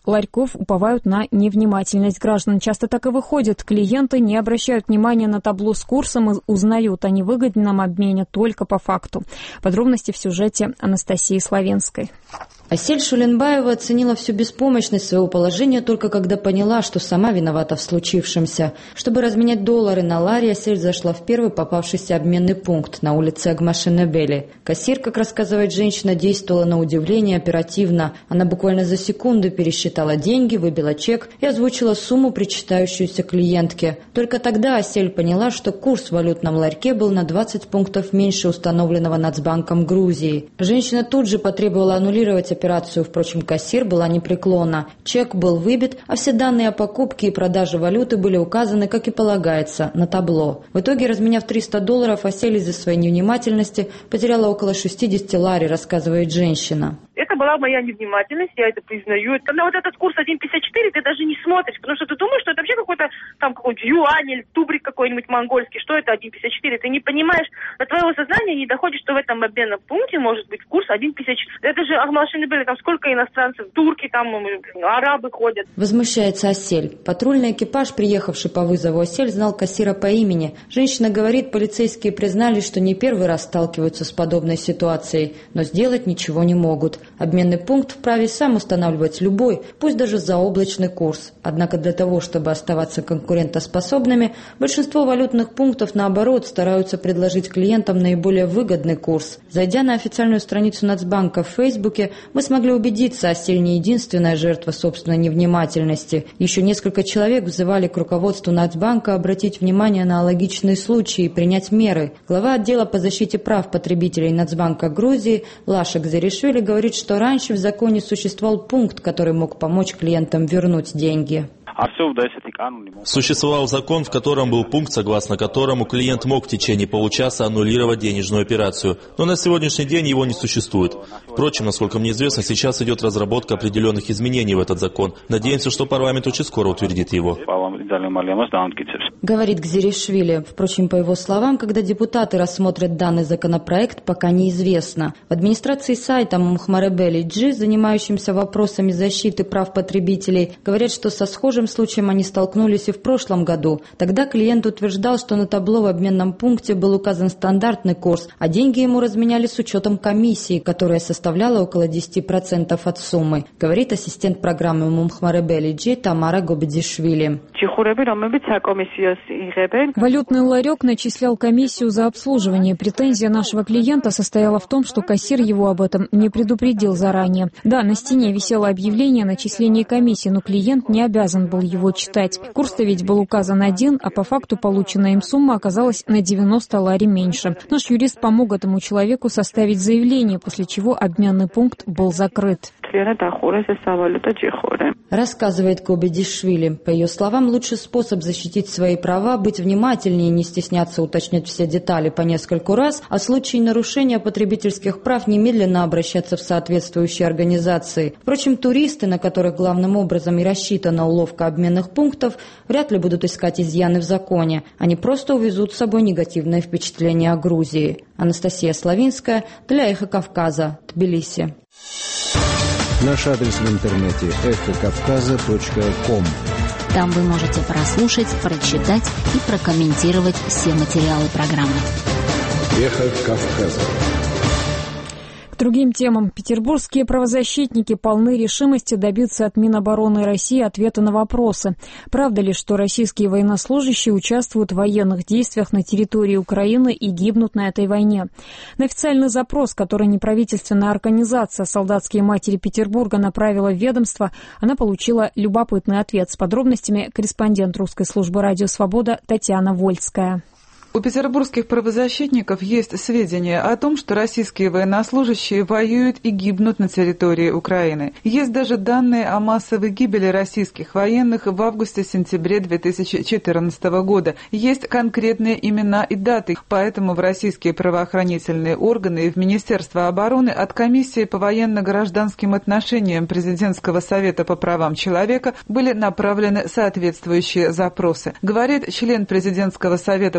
ларьков уповают на невнимательность граждан. Часто так и выходит. Клиенты не обращают внимания на табло с курсом и узнают о невыгодном обмене только по факту. Подробности в сюжете Анастасии Славенской. Асель Шуленбаева оценила всю беспомощность своего положения только когда поняла, что сама виновата в случившемся. Чтобы разменять доллары на ларе, Асель зашла в первый попавшийся обменный пункт на улице Агмашенебели. Кассир, как рассказывает женщина, действовала на удивление оперативно. Она буквально за секунду пересчитала деньги, выбила чек и озвучила сумму, причитающуюся клиентке. Только тогда Асель поняла, что курс в валютном ларьке был на 20 пунктов меньше установленного Нацбанком Грузии. Женщина тут же потребовала аннулировать операцию, впрочем, кассир была непреклонна. Чек был выбит, а все данные о покупке и продаже валюты были указаны, как и полагается, на табло. В итоге, разменяв $300, Асель из-за своей невнимательности потеряла около 60 лари, рассказывает женщина. Это была моя невнимательность, я это признаю. На вот этот курс 1.54 ты даже не смотришь, потому что ты думаешь, что это вообще какой-то там какой-то юань или тубрик какой-нибудь монгольский. Что это 1.54? Ты не понимаешь, до твоего сознания не доходит, что в этом обменном пункте может быть курс 1.54. Это же Агмашенебели, там сколько иностранцев, турки, там арабы ходят. Возмущается Асель. Патрульный экипаж, приехавший по вызову Асель, знал кассира по имени. Женщина говорит, полицейские признались, что не первый раз сталкиваются с подобной ситуацией, но сделать ничего не могут. Обменный пункт вправе сам устанавливать любой, пусть даже заоблачный курс. Однако для того, чтобы оставаться конкурентоспособными, большинство валютных пунктов, наоборот, стараются предложить клиентам наиболее выгодный курс. Зайдя на официальную страницу Нацбанка в Фейсбуке, мы смогли убедиться, Асель не единственная жертва собственной невнимательности. Еще несколько человек взывали к руководству Нацбанка обратить внимание на аналогичные случаи и принять меры. Глава отдела по защите прав потребителей Нацбанка Грузии Лаша Гзеришвили говорит, что раньше в законе существовал пункт, который мог помочь клиентам вернуть деньги. Существовал закон, в котором был пункт, согласно которому клиент мог в течение получаса аннулировать денежную операцию, но на сегодняшний день его не существует. Впрочем, насколько мне известно, сейчас идет разработка определенных изменений в этот закон. Надеемся, что парламент очень скоро утвердит его. Говорит Гзеришвили. Впрочем, по его словам, когда депутаты рассмотрят данный законопроект, пока неизвестно. В администрации сайта Мухмаребели-Джи, занимающимся вопросами защиты прав потребителей, говорят, что со схожим случаем они столкнулись и в прошлом году. Тогда клиент утверждал, что на табло в обменном пункте был указан стандартный курс, а деньги ему разменяли с учетом комиссии, которая составляла около 10% от суммы, говорит ассистент программы Мухмаребели-Джи Тамара Гобедишвили. Валютный ларек начислял комиссию за обслуживание. Претензия нашего клиента состояла в том, что кассир его об этом не предупредил заранее. Да, на стене висело объявление о начислении комиссии, но клиент не обязан был его читать. Курс-то ведь был указан один, а по факту полученная им сумма оказалась на 90 лари меньше. Наш юрист помог этому человеку составить заявление, после чего обменный пункт был закрыт. Рассказывает Гобедишвили. По ее словам, лучший способ защитить свои права – быть внимательнее и не стесняться уточнять все детали по нескольку раз, а в случае нарушения потребительских прав немедленно обращаться в соответствующие организации. Впрочем, туристы, на которых главным образом и рассчитана уловка обменных пунктов, вряд ли будут искать изъяны в законе. Они просто увезут с собой негативное впечатление о Грузии. Анастасия Славинская для «Эхо Кавказа», Тбилиси. Наш адрес в интернете эхокавказа.ком. Там вы можете прослушать, прочитать и прокомментировать все материалы программы. Эхо Кавказа. К другим темам. Петербургские правозащитники полны решимости добиться от Минобороны России ответа на вопросы. Правда ли, что российские военнослужащие участвуют в военных действиях на территории Украины и гибнут на этой войне? На официальный запрос, который неправительственная организация «Солдатские матери Петербурга» направила в ведомство, она получила любопытный ответ. С подробностями корреспондент русской службы «Радио Свобода» Татьяна Вольская. У петербургских правозащитников есть сведения о том, что российские военнослужащие воюют и гибнут на территории Украины. Есть даже данные о массовой гибели российских военных в августе-сентябре 2014 года. Есть конкретные имена и даты, поэтому в российские правоохранительные органы и в Министерство обороны от Комиссии по военно-гражданским отношениям Президентского совета по правам человека были направлены соответствующие запросы. Говорит член Президентского совета по правам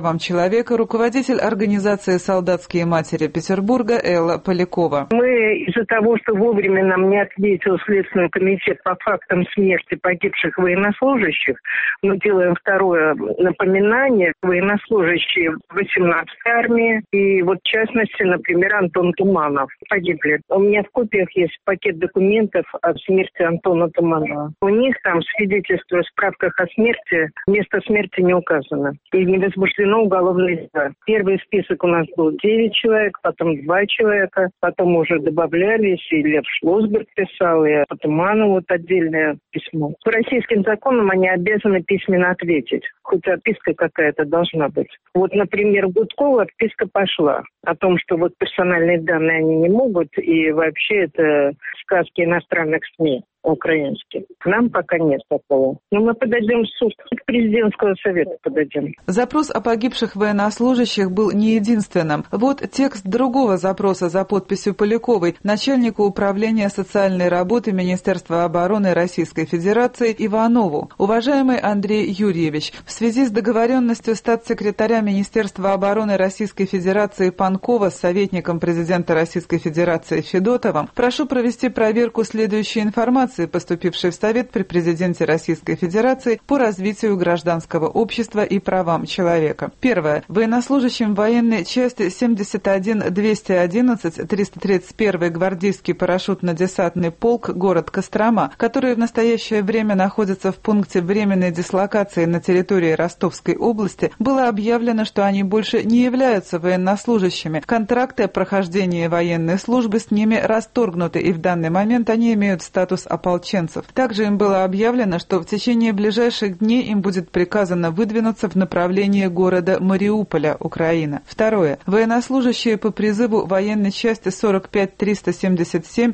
правам человека, руководитель организации «Солдатские матери» Петербурга Элла Полякова. Мы из-за того, что вовремя нам не ответил Следственный комитет по фактам смерти погибших военнослужащих, мы делаем второе напоминание. Военнослужащие 18-й армии и вот в частности, например, Антон Туманов погибли. У меня в копиях есть пакет документов о смерти Антона Туманова. У них там свидетельство в справках о смерти, место смерти не указано. И не возбуждено уголовное дело. Первый список у нас был 9 человек, потом 2 человека, потом уже добавлялись, и Лев Шлосберг писал, и по Туманову вот отдельное письмо. По российским законам они обязаны письменно ответить. Хоть отписка какая-то должна быть. Вот, например, Гудкова отписка пошла о том, что вот персональные данные они не могут, и вообще это сказки иностранных СМИ. Украинских. Нам пока нет такого. Но мы подойдем в суд. К президентского совета подойдем. Запрос о погибших военнослужащих был не единственным. Вот текст другого запроса за подписью Поляковой, начальнику управления социальной работы Министерства обороны Российской Федерации Иванову. Уважаемый Андрей Юрьевич, в связи с договоренностью статс-секретаря Министерства обороны Российской Федерации Панкова с советником президента Российской Федерации Федотовым, прошу провести проверку следующей информации, поступившей в Совет при президенте Российской Федерации по развитию гражданского общества и правам человека. Первое. Военнослужащим военной части 71-211 331 гвардейский парашютно-десантный полк город Кострома, который в настоящее время находится в пункте временной дислокации на территории Ростовской области, было объявлено, что они больше не являются военнослужащими. Контракты о прохождении военной службы с ними расторгнуты, и в данный момент они имеют статус ополченцев. Также им было объявлено, что в течение ближайших дней им будет приказано выдвинуться в направлении города Мариуполя, Украина. Второе. Военнослужащие по призыву военной части 45-377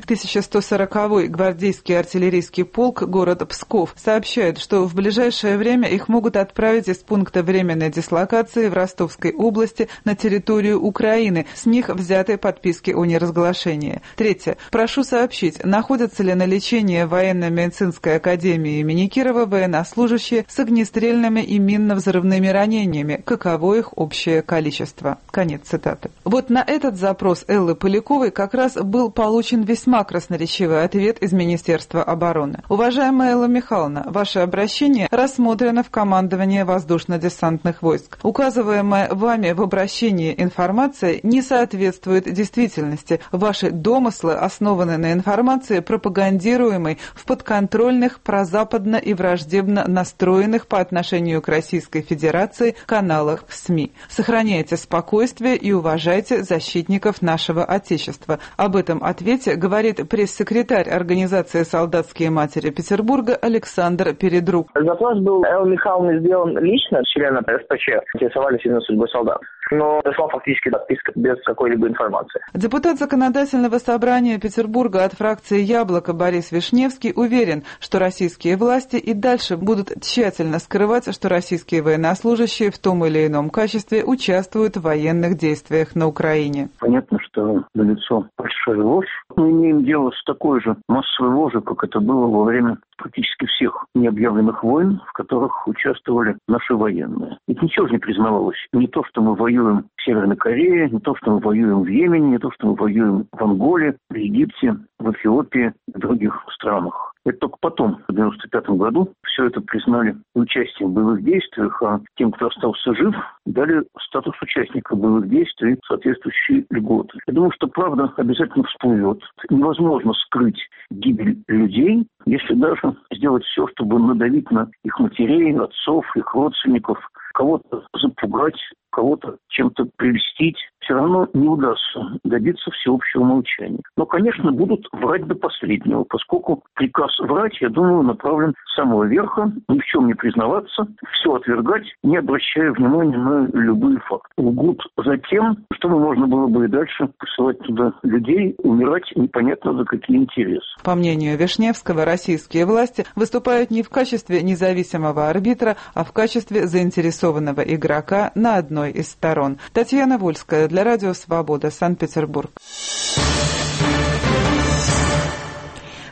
1140 гвардейский артиллерийский полк город Псков сообщают, что в ближайшее время их могут отправить из пункта временной дислокации в Ростовской области на территорию Украины. С них взяты подписки о неразглашении. Третье. Прошу сообщить, находятся ли на лечении военно-медицинской академии имени Кирова военнослужащие с огнестрельными и минно-взрывными ранениями. Каково их общее количество? Конец цитаты. Вот на этот запрос Эллы Поляковой как раз был получен весьма красноречивый ответ из Министерства обороны. Уважаемая Элла Михайловна, ваше обращение рассмотрено в командовании воздушно-десантных войск. Указываемая вами в обращении информация не соответствует действительности. Ваши домыслы основаны на информации, пропагандируемой в подконтрольных, прозападно и враждебно настроенных по отношению к Российской Федерации каналах СМИ. Сохраняйте спокойствие и уважайте защитников нашего Отечества. Об этом ответе говорит пресс-секретарь организации «Солдатские матери» Петербурга Александр Передрук. Запрос был Эллы Михайловны сделан лично, члены СПЧ интересовались именно судьбой солдат. Но пришла фактически отписка без какой-либо информации. Депутат Законодательного собрания Петербурга от фракции «Яблоко» Борис Вишневский уверен, что российские власти и дальше будут тщательно скрывать, что российские военнослужащие в том или ином качестве участвуют в военных действиях на Украине. Понятно, что налицо большая ложь. Мы имеем дело с такой же массовой ложью, как это было во время практически всех необъявленных войн, в которых участвовали наши военные. Ведь ничего же не признавалось. Не то, что мы воюем в Северной Корее, не то, что мы воюем в Йемене, не то, что мы воюем в Анголе, в Египте, в Эфиопии и других странах. Это только потом, в 1995 году, все это признали участием в боевых действиях, а тем, кто остался жив, дали статус участника боевых действий, соответствующие льготы. Я думаю, что правда обязательно всплывет. Невозможно скрыть гибель людей, если даже сделать все, чтобы надавить на их матерей, отцов, их родственников, кого-то запугать, кого-то чем-то прельстить, все равно не удастся добиться всеобщего молчания. Но, конечно, будут врать до последнего, поскольку приказ врать, я думаю, направлен с самого верха, ни в чем не признаваться, все отвергать, не обращая внимания на любые факты. Лгут за тем, чтобы можно было бы и дальше посылать туда людей, умирать непонятно за какие интересы. По мнению Вишневского, российские власти выступают не в качестве независимого арбитра, а в качестве заинтересованного игрока на одной из сторон. Татьяна Вольская для Радио Свобода, Санкт-Петербург.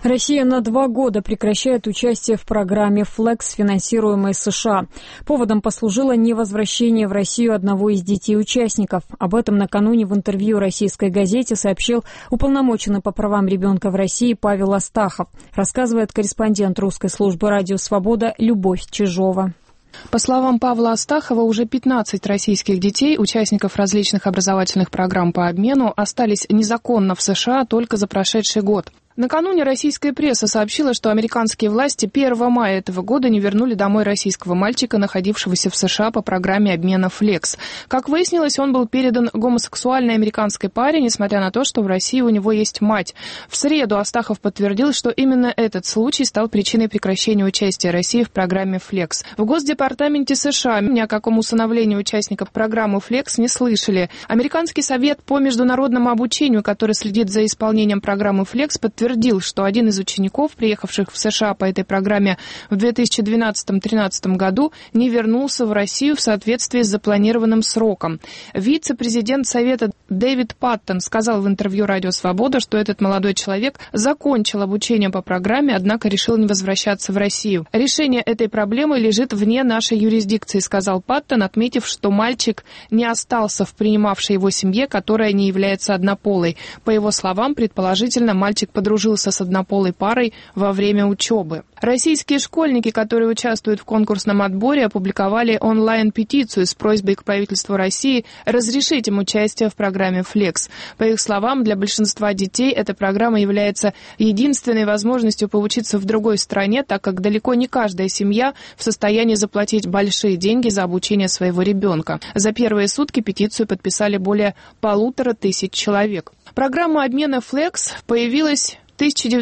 Россия на 2 года прекращает участие в программе FLEX, финансируемой США. Поводом послужило невозвращение в Россию одного из детей участников. Об этом накануне в интервью российской газете сообщил уполномоченный по правам ребенка в России Павел Астахов, рассказывает корреспондент русской службы «Радио Свобода» Любовь Чижова. По словам Павла Астахова, уже 15 российских детей, участников различных образовательных программ по обмену, остались незаконно в США только за прошедший год. Накануне российская пресса сообщила, что американские власти 1 мая этого года не вернули домой российского мальчика, находившегося в США по программе обмена FLEX. Как выяснилось, он был передан гомосексуальной американской паре, несмотря на то, что в России у него есть мать. В среду Астахов подтвердил, что именно этот случай стал причиной прекращения участия России в программе FLEX. В Госдепартаменте США ни о каком усыновлении участников программы FLEX не слышали. Американский совет по международному обучению, который следит за исполнением программы FLEX, подтвердил, что один из учеников, приехавших в США по этой программе в 2012-2013 году, не вернулся в Россию в соответствии с запланированным сроком. Вице-президент Совета Дэвид Паттон сказал в интервью «Радио Свобода», что этот молодой человек закончил обучение по программе, однако решил не возвращаться в Россию. «Решение этой проблемы лежит вне нашей юрисдикции», сказал Паттон, отметив, что мальчик не остался в принимавшей его семье, которая не является однополой. По его словам, предположительно, мальчик подружился с однополой парой во время учебы. Российские школьники, которые участвуют в конкурсном отборе, опубликовали онлайн-петицию с просьбой к правительству России разрешить им участие в программе FLEX. По их словам, для большинства детей эта программа является единственной возможностью поучиться в другой стране, так как далеко не каждая семья в состоянии заплатить большие деньги за обучение своего ребенка. За первые сутки петицию подписали более 1500 человек. Программа обмена FLEX появилась в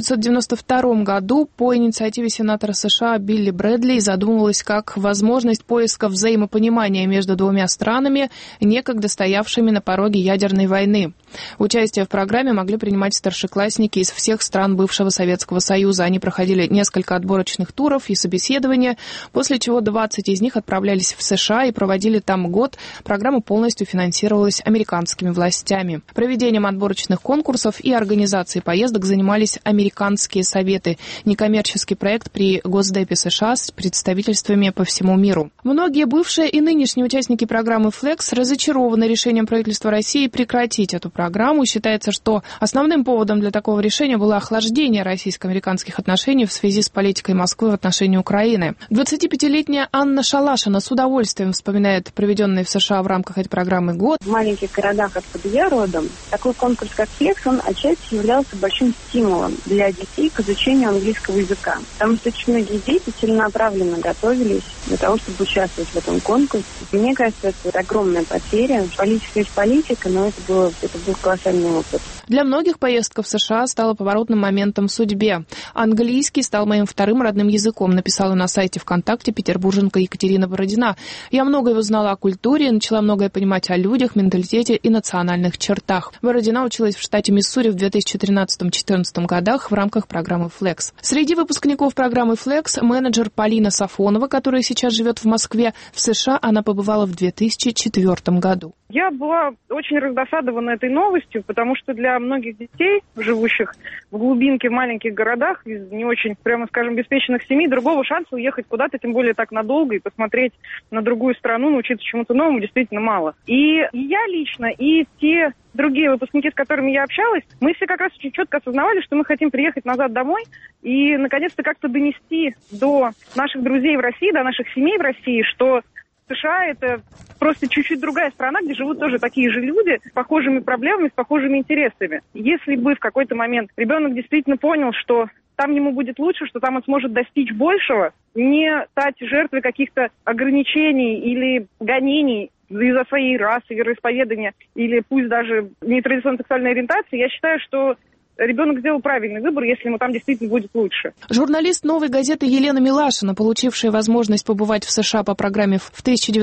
1992 году по инициативе сенатора США Билли Брэдли и задумывалась как возможность поиска взаимопонимания между двумя странами, некогда стоявшими на пороге ядерной войны. Участие в программе могли принимать старшеклассники из всех стран бывшего Советского Союза. Они проходили несколько отборочных туров и собеседования, после чего 20 из них отправлялись в США и проводили там год. Программа полностью финансировалась американскими властями. Проведением отборочных конкурсов и организацией поездок занимались американские советы, некоммерческий проект при Госдепе США с представительствами по всему миру. Многие бывшие и нынешние участники программы FLEX разочарованы решением правительства России прекратить эту программу. Считается, что основным поводом для такого решения было охлаждение российско-американских отношений в связи с политикой Москвы в отношении Украины. 25-летняя Анна Шалашина с удовольствием вспоминает проведенный в США в рамках этой программы год. В маленьких городах, откуда я родом, такой конкурс, как FLEX, он отчасти являлся большим стимулом для детей к изучению английского языка. Потому что очень многие дети целенаправленно готовились для того, чтобы участвовать в этом конкурсе. Мне кажется, это огромная потеря. Политика есть политика, но это был колоссальный опыт. Для многих поездка в США стала поворотным моментом в судьбе. Английский стал моим вторым родным языком, написала на сайте ВКонтакте петербурженка Екатерина Бородина. Я многое узнала о культуре, начала многое понимать о людях, менталитете и национальных чертах. Бородина училась в штате Миссури в 2013-2014 годах в рамках программы FLEX. Среди выпускников программы FLEX менеджер Полина Сафонова, которая сейчас живет в Москве. В США она побывала в 2004 году. Я была очень раздосадована этой новостью, потому что для многих детей, живущих в глубинке, в маленьких городах, из не очень, прямо скажем, обеспеченных семей, другого шанса уехать куда-то, тем более так надолго, и посмотреть на другую страну, научиться чему-то новому действительно мало. И я лично, и те другие выпускники, с которыми я общалась, мы все как раз очень четко осознавали, что мы хотим приехать назад домой и, наконец-то, как-то донести до наших друзей в России, до наших семей в России, что США – это просто чуть-чуть другая страна, где живут тоже такие же люди с похожими проблемами, с похожими интересами. Если бы в какой-то момент ребенок действительно понял, что там ему будет лучше, что там он сможет достичь большего, не стать жертвой каких-то ограничений или гонений из-за своей расы, вероисповедания или пусть даже нетрадиционной сексуальной ориентации, я считаю, что ребенок сделал правильный выбор, если ему там действительно будет лучше. Журналист «Новой газеты» Елена Милашина, получившая возможность побывать в США по программе в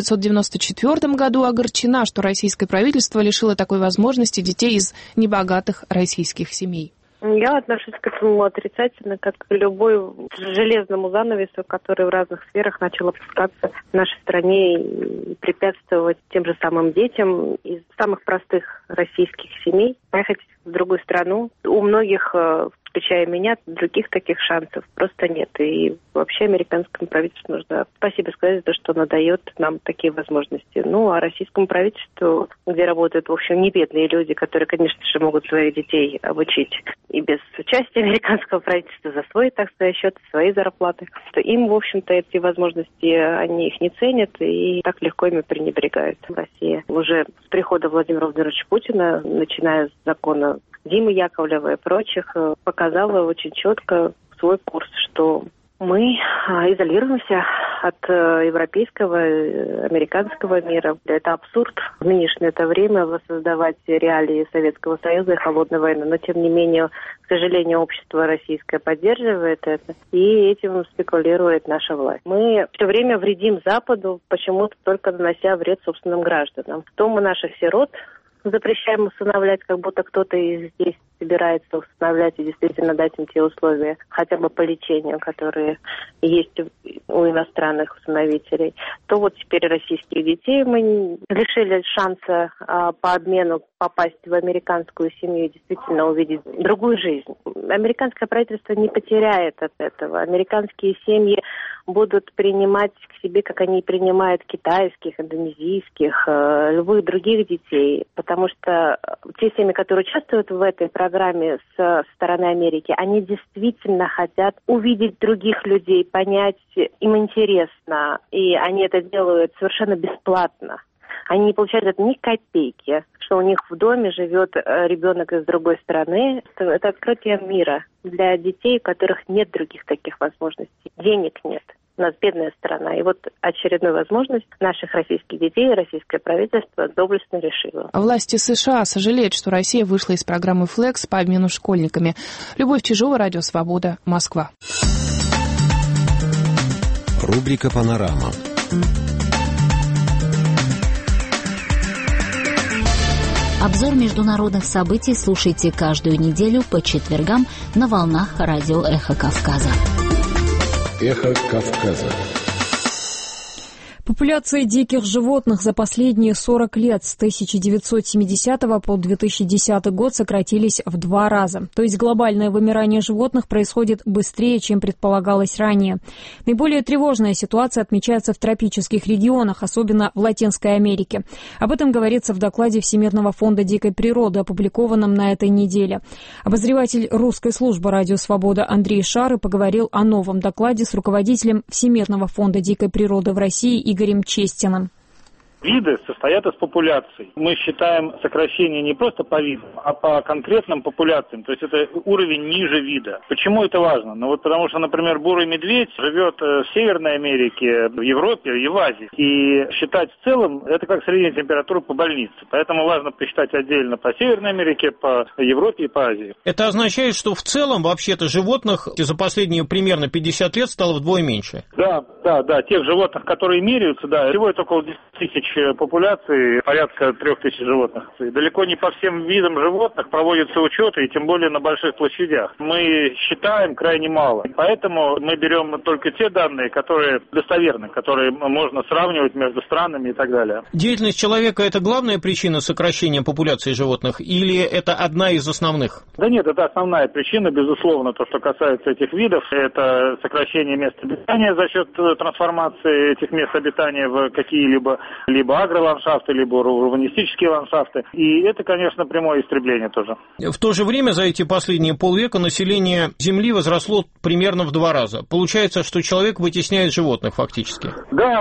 1994 году, огорчена, что российское правительство лишило такой возможности детей из небогатых российских семей. Я отношусь к этому отрицательно, как к любой железному занавесу, который в разных сферах начал опускаться в нашей стране и препятствовать тем же самым детям из самых простых российских семей поехать в другую страну. У многих включая меня, других таких шансов просто нет. И вообще американскому правительству нужно спасибо сказать за то, что оно дает нам такие возможности. Ну, а российскому правительству, где работают, в общем, не бедные люди, которые, конечно же, могут своих детей обучить и без участия американского правительства за свой, так сказать, счет, свои зарплаты, то им, в общем-то, эти возможности, они их не ценят и так легко ими пренебрегают. Россия уже с прихода Владимира Владимировича Путина, начиная с закона Димы Яковлева и прочих, показала очень четко свой курс, что мы изолируемся от европейского, американского мира. Это абсурд в нынешнее время воссоздавать реалии Советского Союза и холодной войны. Но, тем не менее, к сожалению, общество российское поддерживает это, и этим спекулирует наша власть. Мы все время вредим Западу, почему-то только нанося вред собственным гражданам. То мы наших сирот запрещаем усыновлять, как будто кто-то из здесь собирается усыновлять и действительно дать им те условия, хотя бы по лечению, которые есть у иностранных усыновителей, то вот теперь российских детей мы лишили шанса по обмену попасть в американскую семью и действительно увидеть другую жизнь. Американское правительство не потеряет от этого. Американские семьи будут принимать к себе, как они принимают китайских, индонезийских, любых других детей, потому что те семьи, которые участвуют в этой программе с стороны Америки, они действительно хотят увидеть других людей, понять, им интересно, и они это делают совершенно бесплатно. Они не получают это ни копейки, что у них в доме живет ребенок из другой страны. Это открытие мира для детей, у которых нет других таких возможностей. Денег нет. У нас бедная страна. И вот очередную возможность наших российских детей российское правительство доблестно решило. Власти США сожалеют, что Россия вышла из программы «Флекс» по обмену школьниками. Любовь Чижова, Радио Свобода, Москва. Рубрика «Панорама». Обзор международных событий слушайте каждую неделю по четвергам на волнах радио «Эхо Кавказа». «Эхо Кавказа». Популяции диких животных за последние 40 лет с 1970 по 2010 год сократились в 2 раза. То есть глобальное вымирание животных происходит быстрее, чем предполагалось ранее. Наиболее тревожная ситуация отмечается в тропических регионах, особенно в Латинской Америке. Об этом говорится в докладе Всемирного фонда дикой природы, опубликованном на этой неделе. Обозреватель русской службы «Радио Свобода» Андрей Шары поговорил о новом докладе с руководителем Всемирного фонда дикой природы в России Игорем Честиным. Виды состоят из популяций. Мы считаем сокращение не просто по видам, а по конкретным популяциям. То есть это уровень ниже вида. Почему это важно? Ну вот потому что, например, бурый медведь живет в Северной Америке, в Европе и в Азии. И считать в целом это как средняя температура по больнице. Поэтому важно посчитать отдельно по Северной Америке, по Европе и по Азии. Это означает, что в целом вообще-то животных за последние примерно 50 лет стало вдвое меньше? Да. Тех животных, которые меряются, да, всего это около 10 тысяч популяций, порядка 3000 животных. И далеко не по всем видам животных проводятся учеты, и тем более на больших площадях. Мы считаем крайне мало. Поэтому мы берем только те данные, которые достоверны, которые можно сравнивать между странами и так далее. Деятельность человека – это главная причина сокращения популяции животных или это одна из основных? Да нет, это основная причина, безусловно, то, что касается этих видов. Это сокращение мест обитания за счет трансформации этих мест обитания в какие-либо либо агроландшафты, либо урбанистические ландшафты. И это, конечно, прямое истребление тоже. В то же время за эти последние полвека население Земли возросло примерно в 2 раза. Получается, что человек вытесняет животных фактически.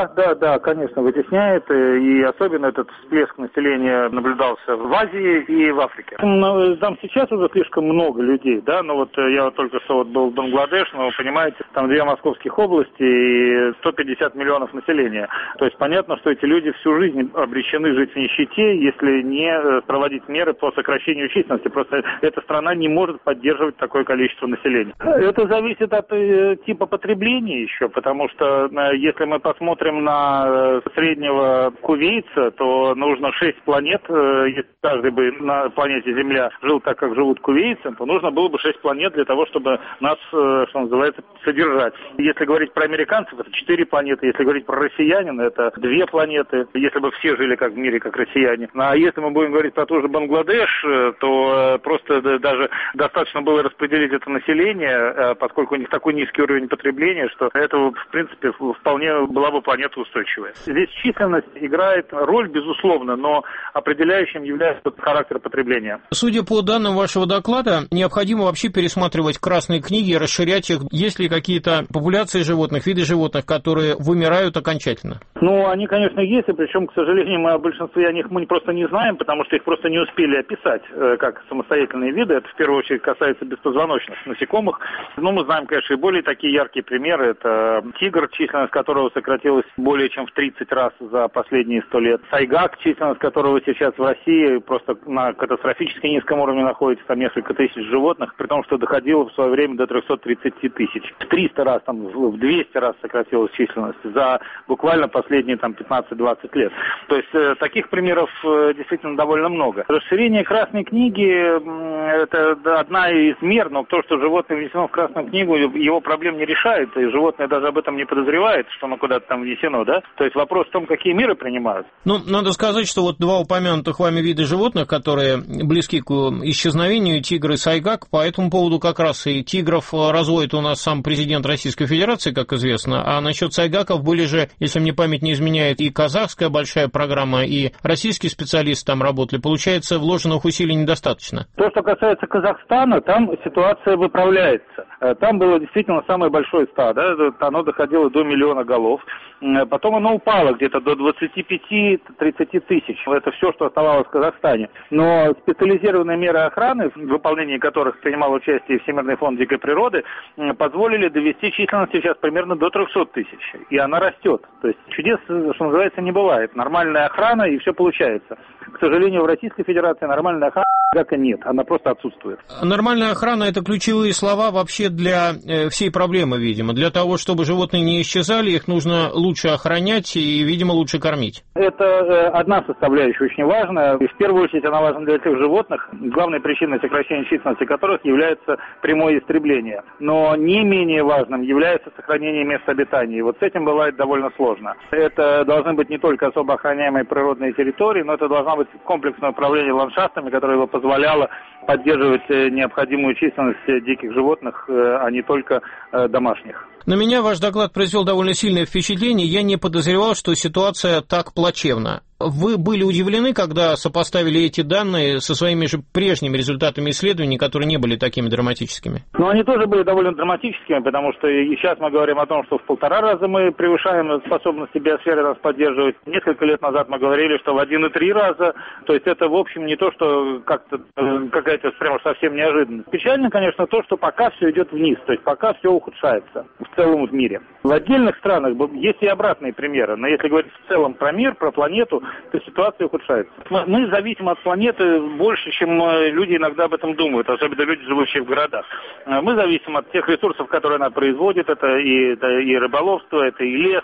Да, конечно, вытесняет. И особенно этот всплеск населения наблюдался в Азии и в Африке. Там сейчас уже слишком много людей, да, но вот я только что был в Бангладеш, но вы понимаете, там 2 московских области и 150 миллионов населения. То есть понятно, что эти люди всю жизнь обречены жить в нищете, если не проводить меры по сокращению численности. Просто эта страна не может поддерживать такое количество населения. Это зависит от типа потребления еще, потому что если мы посмотрим на среднего кувейца, то нужно 6 планет. Если каждый бы на планете Земля жил так, как живут кувейцы, то нужно было бы 6 планет для того, чтобы нас, что называется, содержать. Если говорить про американцев, это 4 планеты. Если говорить про россиянина, это 2 планеты. если бы все жили как в мире, как россияне. А если мы будем говорить про тот же Бангладеш, то просто даже достаточно было распределить это население, поскольку у них такой низкий уровень потребления, что этого, в принципе, вполне была бы планета устойчивая. Здесь численность играет роль, безусловно, но определяющим является характер потребления. Судя по данным вашего доклада, необходимо вообще пересматривать красные книги и расширять их. Есть ли какие-то популяции животных, виды животных, которые вымирают окончательно? Ну, они, конечно, есть, и причем, к сожалению, мы о большинстве о них мы просто не знаем, потому что их просто не успели описать как самостоятельные виды. Это в первую очередь касается беспозвоночных насекомых. Но мы знаем, конечно, и более такие яркие примеры. Это тигр, численность которого сократилась более чем в 30 раз за последние 100 лет. Сайгак, численность которого сейчас в России просто на катастрофически низком уровне находится, там несколько тысяч животных, при том, что доходило в свое время до 330 тысяч. В 300 раз, там, в 200 раз сократилась численность за буквально последние там 15-20 лет. То есть таких примеров действительно довольно много. Расширение Красной книги – это одна из мер, но то, что животное внесено в Красную книгу, его проблем не решает, и животное даже об этом не подозревает, что оно куда-то там внесено, да? То есть вопрос в том, какие меры принимают. Ну, надо сказать, что вот два упомянутых вами вида животных, которые близки к исчезновению, тигр и сайгак, по этому поводу как раз и тигров разводит у нас сам президент Российской Федерации, как известно, а насчет сайгаков были же, если мне память не изменяет, и казахская большая программа, и российские специалисты там работали. Получается, вложенных усилий недостаточно. То, что касается Казахстана, там ситуация выправляется. Там было действительно самое большое стадо, оно доходило до 1 миллиона голов. Потом оно упало где-то до 25-30 тысяч. Это все, что оставалось в Казахстане. Но специализированные меры охраны, в выполнении которых принимал участие Всемирный фонд дикой природы, позволили довести численность сейчас примерно до 300 тысяч. И она растет. То есть чудес, что называется, не бывает. Нормальная охрана, и все получается. К сожалению, в Российской Федерации нормальная охрана как и нет. Она просто отсутствует. Нормальная охрана – это ключевые слова вообще для всей проблемы, видимо. Для того, чтобы животные не исчезали, их нужно лучше охранять и, видимо, лучше кормить. Это одна составляющая очень важная. И в первую очередь она важна для тех животных, главной причиной сокращения численности которых является прямое истребление. Но не менее важным является сохранение мест обитания. И вот с этим бывает довольно сложно. Это должны быть не только особо охраняемые природные территории, но это должно быть комплексное управление ландшафтами, которое бы позволяло поддерживать необходимую численность диких животных, а не только домашних. На меня ваш доклад произвел довольно сильное впечатление. Я не подозревал, что ситуация так плачевна. Вы были удивлены, когда сопоставили эти данные со своими же прежними результатами исследований, которые не были такими драматическими? Ну, они тоже были довольно драматическими, потому что и сейчас мы говорим о том, что в 1,5 раза мы превышаем способности биосферы нас поддерживать. Несколько лет назад мы говорили, что в 1,3 раза. То есть это, в общем, не то, что как-то какая-то прямо совсем неожиданность. Печально, конечно, то, что пока все идет вниз, то есть пока все ухудшается в целом в мире. В отдельных странах есть и обратные примеры, но если говорить в целом про мир, про планету, то ситуация ухудшается. Мы зависим от планеты больше, чем люди иногда об этом думают, особенно люди, живущие в городах. Мы зависим от тех ресурсов, которые она производит, это и рыболовство, это и лес.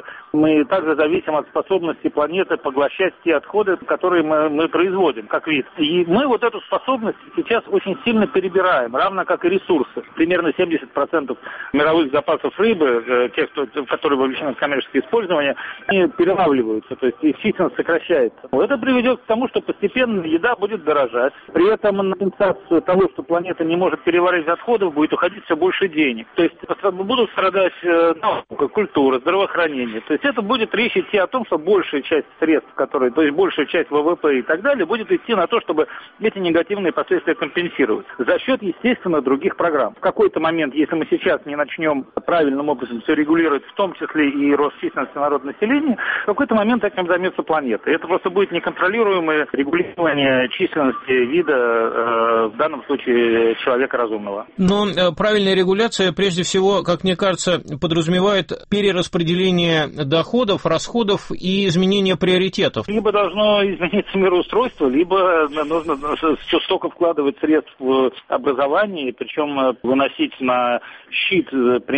Мы также зависим от способности планеты поглощать те отходы, которые мы производим как вид. И мы вот эту способность сейчас очень сильно перебираем, равно как и ресурсы. Примерно 70% мировых запасов рыбы, тех, которые вовлечены в коммерческое использование, они перелавливаются, то есть их численность сокращается. Это приведет к тому, что постепенно еда будет дорожать. При этом на компенсацию того, что планета не может переварить отходов, будет уходить все больше денег. То есть будут страдать наука, культура, здравоохранение. То есть это будет речь идти о том, что большая часть средств, то есть большая часть ВВП и так далее, будет идти на то, чтобы эти негативные последствия компенсировать. За счет, естественно, других программ. В какой-то момент, если мы сейчас не начнем правильным образом все регулировать, в том числе и рост численности народного населения, в какой-то момент этим займется планета. Это просто будет неконтролируемое регулирование численности вида, в данном случае человека разумного. Но правильная регуляция, прежде всего, как мне кажется, подразумевает перераспределение доходов, расходов и изменение приоритетов. Либо должно измениться мироустройство, либо нужно столько вкладывать средств в образование, причем выносить на щит пример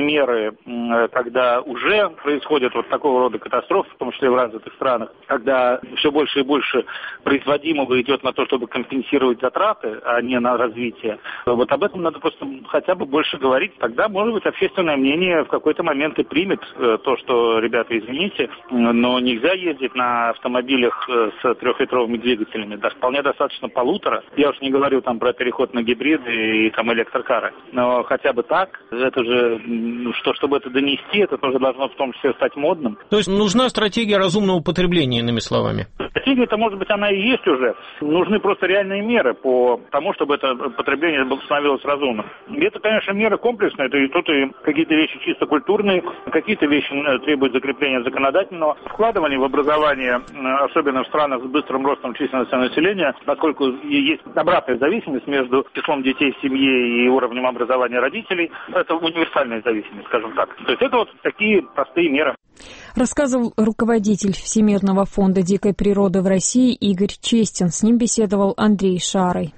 примеры, когда уже происходят вот такого рода катастрофы, в том числе в развитых странах, когда все больше и больше производимого идет на то, чтобы компенсировать затраты, а не на развитие. Вот об этом надо просто хотя бы больше говорить. Тогда, может быть, общественное мнение в какой-то момент и примет то, что, ребята, извините, но нельзя ездить на автомобилях с 3-литровыми двигателями. Да, вполне достаточно 1,5. Я уж не говорю там про переход на гибриды и там электрокары. Но хотя бы так, это же, чтобы это донести, это тоже должно в том числе стать модным. То есть нужна стратегия разумного потребления, иными словами? Стратегия-то, может быть, она и есть уже. Нужны просто реальные меры по тому, чтобы это потребление становилось разумным. И это, конечно, меры комплексные. Это и тут и какие-то вещи чисто культурные, какие-то вещи требуют закрепления законодательного вкладывания в образование, особенно в странах с быстрым ростом численности населения, поскольку есть обратная зависимость между числом детей в семье и уровнем образования родителей. Это универсальная зависимость, скажем так. То есть это вот такие простые меры. Рассказывал руководитель Всемирного фонда дикой природы в России Игорь Честин. С ним беседовал Андрей Шарой.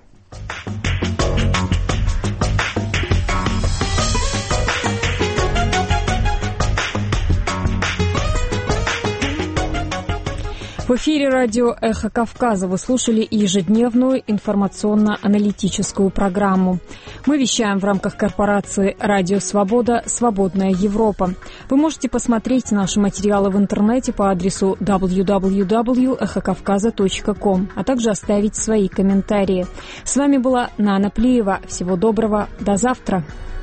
В эфире радио «Эхо Кавказа» вы слушали ежедневную информационно-аналитическую программу. Мы вещаем в рамках корпорации «Радио Свобода. Свободная Европа». Вы можете посмотреть наши материалы в интернете по адресу www.эхокавказа.ком, а также оставить свои комментарии. С вами была Нана Плиева. Всего доброго. До завтра.